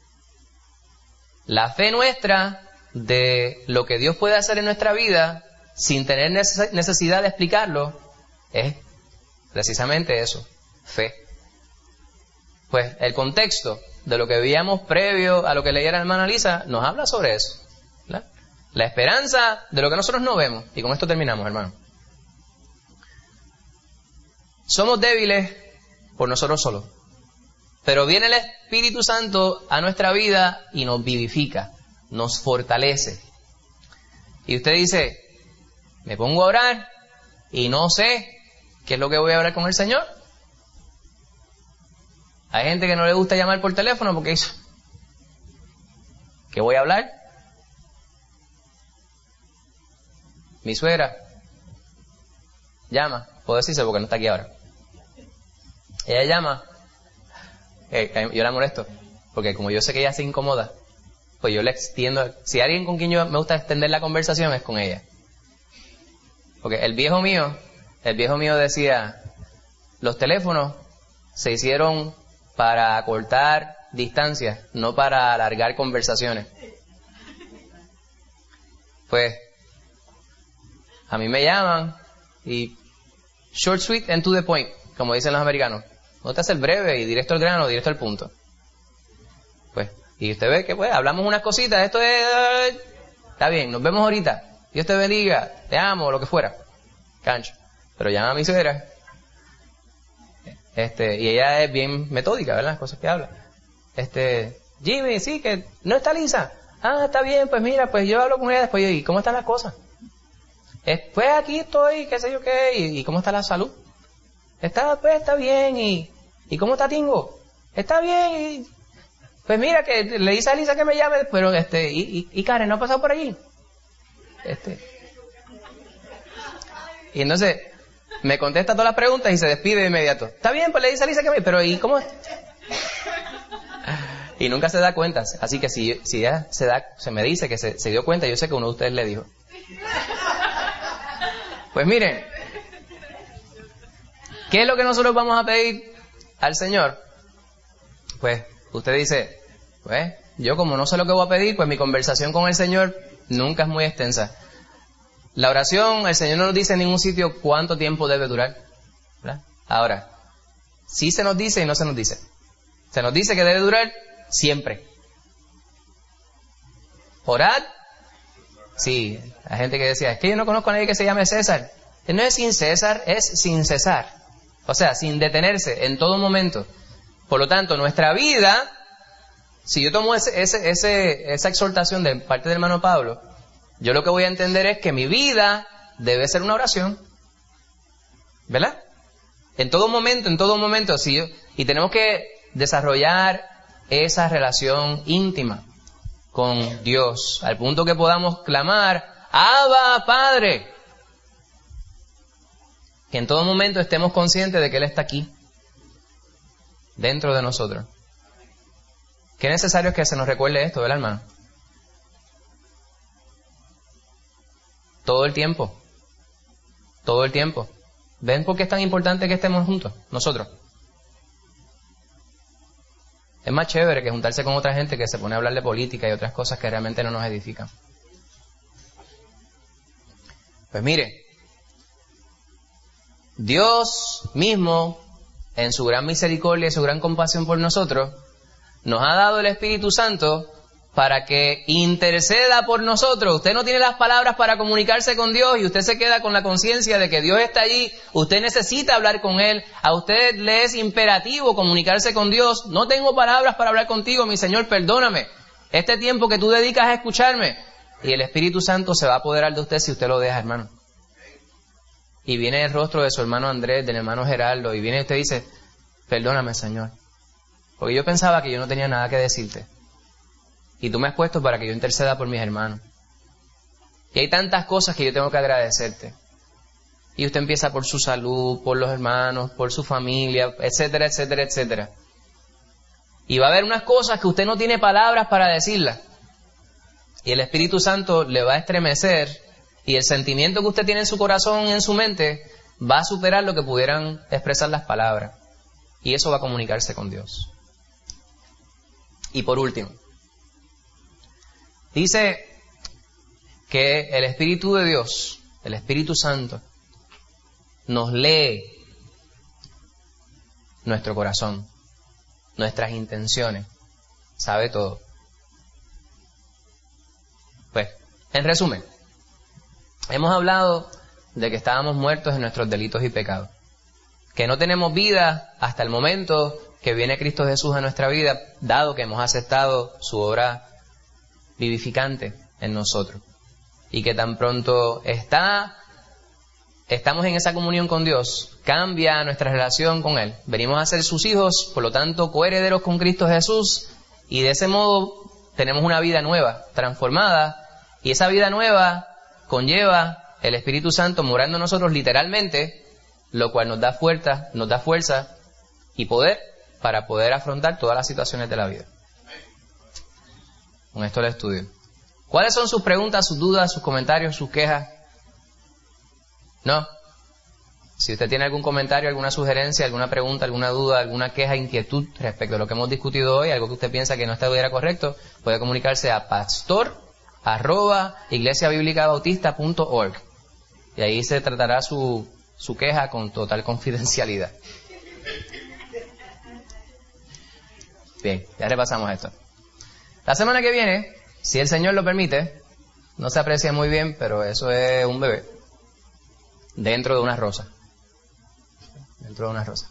La fe nuestra de lo que Dios puede hacer en nuestra vida sin tener necesidad de explicarlo es precisamente eso, fe. Pues el contexto de lo que veíamos previo a lo que leyera la hermana Lisa nos habla sobre eso, ¿verdad? La esperanza de lo que nosotros no vemos. Y con esto terminamos, hermano. Somos débiles por nosotros solos. Pero viene el Espíritu Santo a nuestra vida y nos vivifica, nos fortalece. Y usted dice, me pongo a orar y no sé qué es lo que voy a hablar con el Señor. Hay gente que no le gusta llamar por teléfono porque dice, ¿qué voy a hablar? Mi suegra llama, puedo decirse porque no está aquí ahora. Ella llama, yo la molesto, porque como yo sé que ella se incomoda, pues yo le extiendo, si alguien con quien yo me gusta extender la conversación es con ella. Porque el viejo mío decía, los teléfonos se hicieron para acortar distancias, no para alargar conversaciones. Pues a mí me llaman y short, sweet and to the point, como dicen los americanos. No te hace el breve y directo al grano, directo al punto. Pues, y usted ve que pues hablamos unas cositas, esto es, está bien, nos vemos ahorita. Dios te bendiga, te amo, lo que fuera. Cancho. Pero llama a mi suegra. Y ella es bien metódica, ¿verdad? Las cosas que habla. Jimmy, sí, que no está Lisa. Ah, está bien, pues mira, pues yo hablo con ella después. ¿Y cómo están las cosas? Pues aquí estoy, qué sé yo qué, y cómo está la salud. Está bien, y cómo está Tingo. Está bien, pues mira, que le dice a Lisa que me llame, pero y Karen, ¿no ha pasado por allí? Y entonces me contesta todas las preguntas y se despide de inmediato. Está bien, pues le dice a Lisa que me... Pero ¿y cómo? Y nunca se da cuenta. Así que si ella se me dice que se dio cuenta, yo sé que uno de ustedes le dijo. Pues miren, ¿qué es lo que nosotros vamos a pedir al Señor? Pues usted dice, pues yo como no sé lo que voy a pedir, pues mi conversación con el Señor nunca es muy extensa. La oración, el Señor no nos dice en ningún sitio cuánto tiempo debe durar, ¿verdad? Ahora, sí se nos dice y no se nos dice. Se nos dice que debe durar siempre. Orad. Sí, hay gente que decía, es que yo no conozco a nadie que se llame César. No es sin César, es sin cesar. O sea, sin detenerse en todo momento. Por lo tanto, nuestra vida si yo tomo esa exhortación de parte del hermano Pablo, yo lo que voy a entender es que mi vida debe ser una oración. ¿Verdad? En todo momento, y tenemos que desarrollar esa relación íntima con Dios, al punto que podamos clamar, Abba, Padre. Que en todo momento estemos conscientes de que Él está aquí, dentro de nosotros. Qué necesario es que se nos recuerde esto, ¿verdad, hermano? Todo el tiempo. Todo el tiempo. ¿Ven por qué es tan importante que estemos juntos, nosotros? Es más chévere que juntarse con otra gente que se pone a hablar de política y otras cosas que realmente no nos edifican. Pues mire, Dios mismo, en su gran misericordia y su gran compasión por nosotros, nos ha dado el Espíritu Santo para que interceda por nosotros. Usted no tiene las palabras para comunicarse con Dios y usted se queda con la conciencia de que Dios está allí. Usted necesita hablar con Él. A usted le es imperativo comunicarse con Dios. No tengo palabras para hablar contigo, mi Señor, perdóname. Este tiempo que tú dedicas a escucharme. Y el Espíritu Santo se va a apoderar de usted si usted lo deja, hermano. Y viene el rostro de su hermano Andrés, del hermano Gerardo, y viene y usted dice, perdóname, Señor, porque yo pensaba que yo no tenía nada que decirte. Y tú me has puesto para que yo interceda por mis hermanos. Y hay tantas cosas que yo tengo que agradecerte. Y usted empieza por su salud, por los hermanos, por su familia, etcétera, etcétera, etcétera. Y va a haber unas cosas que usted no tiene palabras para decirlas. Y el Espíritu Santo le va a estremecer. Y el sentimiento que usted tiene en su corazón y en su mente va a superar lo que pudieran expresar las palabras. Y eso va a comunicarse con Dios. Y por último, dice que el Espíritu de Dios, el Espíritu Santo, nos lee nuestro corazón, nuestras intenciones, sabe todo. Pues, en resumen, hemos hablado de que estábamos muertos en nuestros delitos y pecados, que no tenemos vida hasta el momento que viene Cristo Jesús a nuestra vida, dado que hemos aceptado su obra vivificante en nosotros, y que tan pronto estamos en esa comunión con Dios, cambia nuestra relación con Él, venimos a ser sus hijos, por lo tanto coherederos con Cristo Jesús, y de ese modo tenemos una vida nueva, transformada, y esa vida nueva conlleva el Espíritu Santo morando en nosotros literalmente, lo cual nos da fuerza y poder para poder afrontar todas las situaciones de la vida. Con esto el estudio. ¿Cuáles son sus preguntas, sus dudas, sus comentarios, sus quejas? ¿No? Si usted tiene algún comentario, alguna sugerencia, alguna pregunta, alguna duda, alguna queja, inquietud respecto a lo que hemos discutido hoy, algo que usted piensa que no estuviera correcto, puede comunicarse a pastor@iglesiabiblicabautista.org y ahí se tratará su queja con total confidencialidad. Bien, ya repasamos esto. La semana que viene, si el Señor lo permite, no se aprecia muy bien, pero eso es un bebé dentro de una rosa. Dentro de una rosa.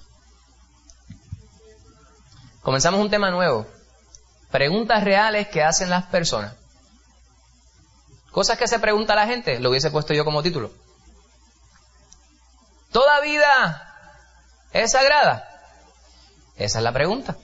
Comenzamos un tema nuevo. Preguntas reales que hacen las personas. Cosas que se pregunta la gente, lo hubiese puesto yo como título. ¿Toda vida es sagrada? Esa es la pregunta.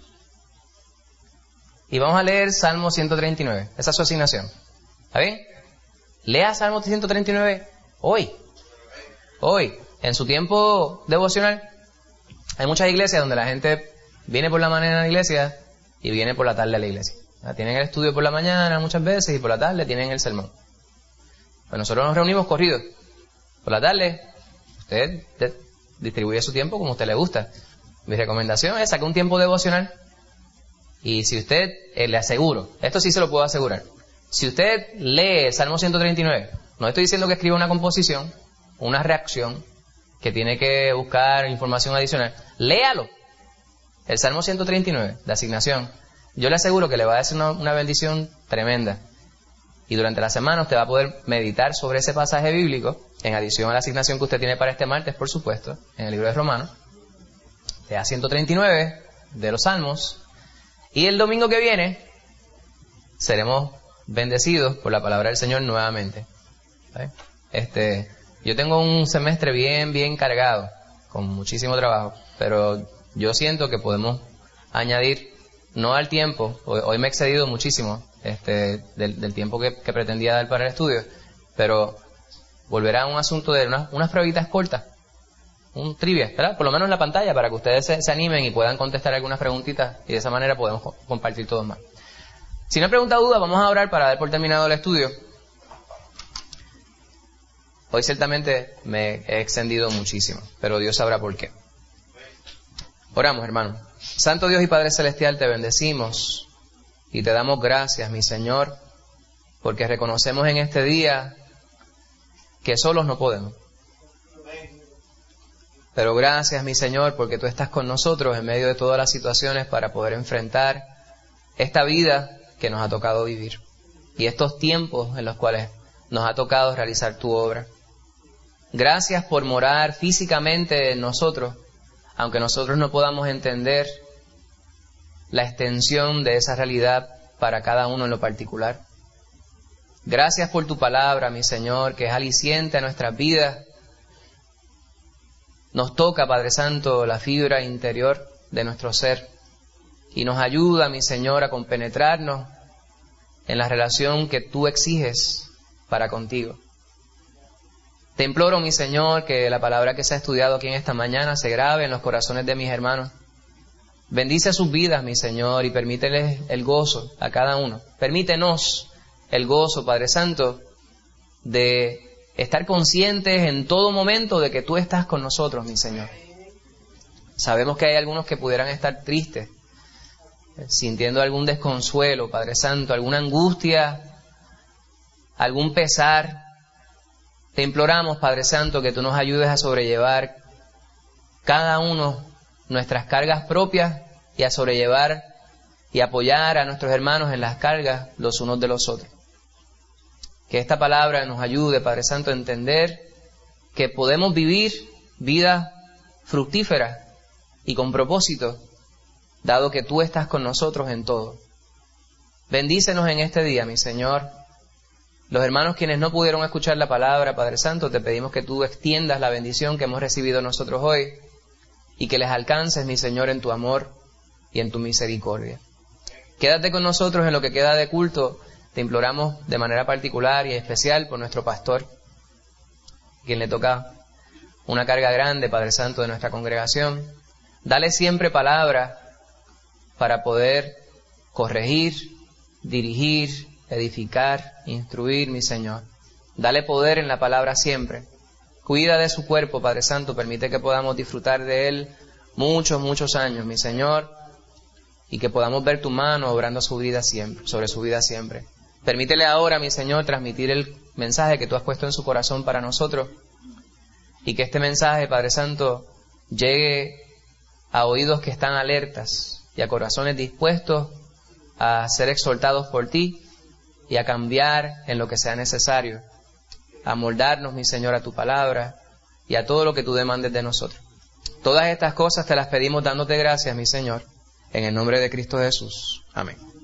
Y vamos a leer Salmo 139. Esa es su asignación. ¿Está bien? Lea Salmo 139 hoy. Hoy, en su tiempo devocional. Hay muchas iglesias donde la gente viene por la mañana a la iglesia y viene por la tarde a la iglesia. Tienen el estudio por la mañana muchas veces y por la tarde tienen el sermón. Pues nosotros nos reunimos corridos. Por la tarde, usted distribuye su tiempo como a usted le gusta. Mi recomendación es saque un tiempo devocional. Y si usted, le aseguro, esto sí se lo puedo asegurar, si usted lee el Salmo 139, no estoy diciendo que escriba una composición, una reacción, que tiene que buscar información adicional, léalo. El Salmo 139, de asignación, yo le aseguro que le va a dar una bendición tremenda. Y durante la semana usted va a poder meditar sobre ese pasaje bíblico, en adición a la asignación que usted tiene para este martes, por supuesto, en el libro de Romanos, lea 139 de los Salmos. Y el domingo que viene, seremos bendecidos por la palabra del Señor nuevamente. ¿Vale? Yo tengo un semestre bien cargado, con muchísimo trabajo, pero yo siento que podemos añadir, no al tiempo, hoy me he excedido muchísimo del tiempo que pretendía dar para el estudio, pero volverá a un asunto de unas pruebitas cortas, un trivia, ¿verdad? Por lo menos en la pantalla, para que ustedes se animen y puedan contestar algunas preguntitas, y de esa manera podemos compartir todos más. Si no hay pregunta o duda, vamos a orar para dar por terminado el estudio. Hoy ciertamente me he extendido muchísimo, pero Dios sabrá por qué. Oramos, hermano. Santo Dios y Padre Celestial, te bendecimos y te damos gracias, mi Señor, porque reconocemos en este día que solos no podemos. Pero gracias, mi Señor, porque tú estás con nosotros en medio de todas las situaciones para poder enfrentar esta vida que nos ha tocado vivir y estos tiempos en los cuales nos ha tocado realizar tu obra. Gracias por morar físicamente en nosotros, aunque nosotros no podamos entender la extensión de esa realidad para cada uno en lo particular. Gracias por tu palabra, mi Señor, que es aliciente a nuestras vidas. Nos toca, Padre Santo, la fibra interior de nuestro ser y nos ayuda, mi Señor, a compenetrarnos en la relación que tú exiges para contigo. Te imploro, mi Señor, que la palabra que se ha estudiado aquí en esta mañana se grabe en los corazones de mis hermanos. Bendice sus vidas, mi Señor, y permíteles el gozo a cada uno. Permítenos el gozo, Padre Santo, de estar conscientes en todo momento de que tú estás con nosotros, mi Señor. Sabemos que hay algunos que pudieran estar tristes, sintiendo algún desconsuelo, Padre Santo, alguna angustia, algún pesar. Te imploramos, Padre Santo, que tú nos ayudes a sobrellevar cada uno nuestras cargas propias y a sobrellevar y apoyar a nuestros hermanos en las cargas los unos de los otros. Que esta palabra nos ayude, Padre Santo, a entender que podemos vivir vidas fructíferas y con propósito, dado que tú estás con nosotros en todo. Bendícenos en este día, mi Señor. Los hermanos quienes no pudieron escuchar la palabra, Padre Santo, te pedimos que tú extiendas la bendición que hemos recibido nosotros hoy y que les alcances, mi Señor, en tu amor y en tu misericordia. Quédate con nosotros en lo que queda de culto. Te imploramos de manera particular y especial por nuestro pastor, quien le toca una carga grande, Padre Santo, de nuestra congregación. Dale siempre palabra para poder corregir, dirigir, edificar, instruir, mi Señor. Dale poder en la palabra siempre. Cuida de su cuerpo, Padre Santo. Permite que podamos disfrutar de él muchos años, mi Señor, y que podamos ver tu mano obrando sobre su vida siempre. Permítele ahora, mi Señor, transmitir el mensaje que tú has puesto en su corazón para nosotros y que este mensaje, Padre Santo, llegue a oídos que están alertas y a corazones dispuestos a ser exhortados por ti y a cambiar en lo que sea necesario, a moldarnos, mi Señor, a tu palabra y a todo lo que tú demandes de nosotros. Todas estas cosas te las pedimos dándote gracias, mi Señor, en el nombre de Cristo Jesús. Amén.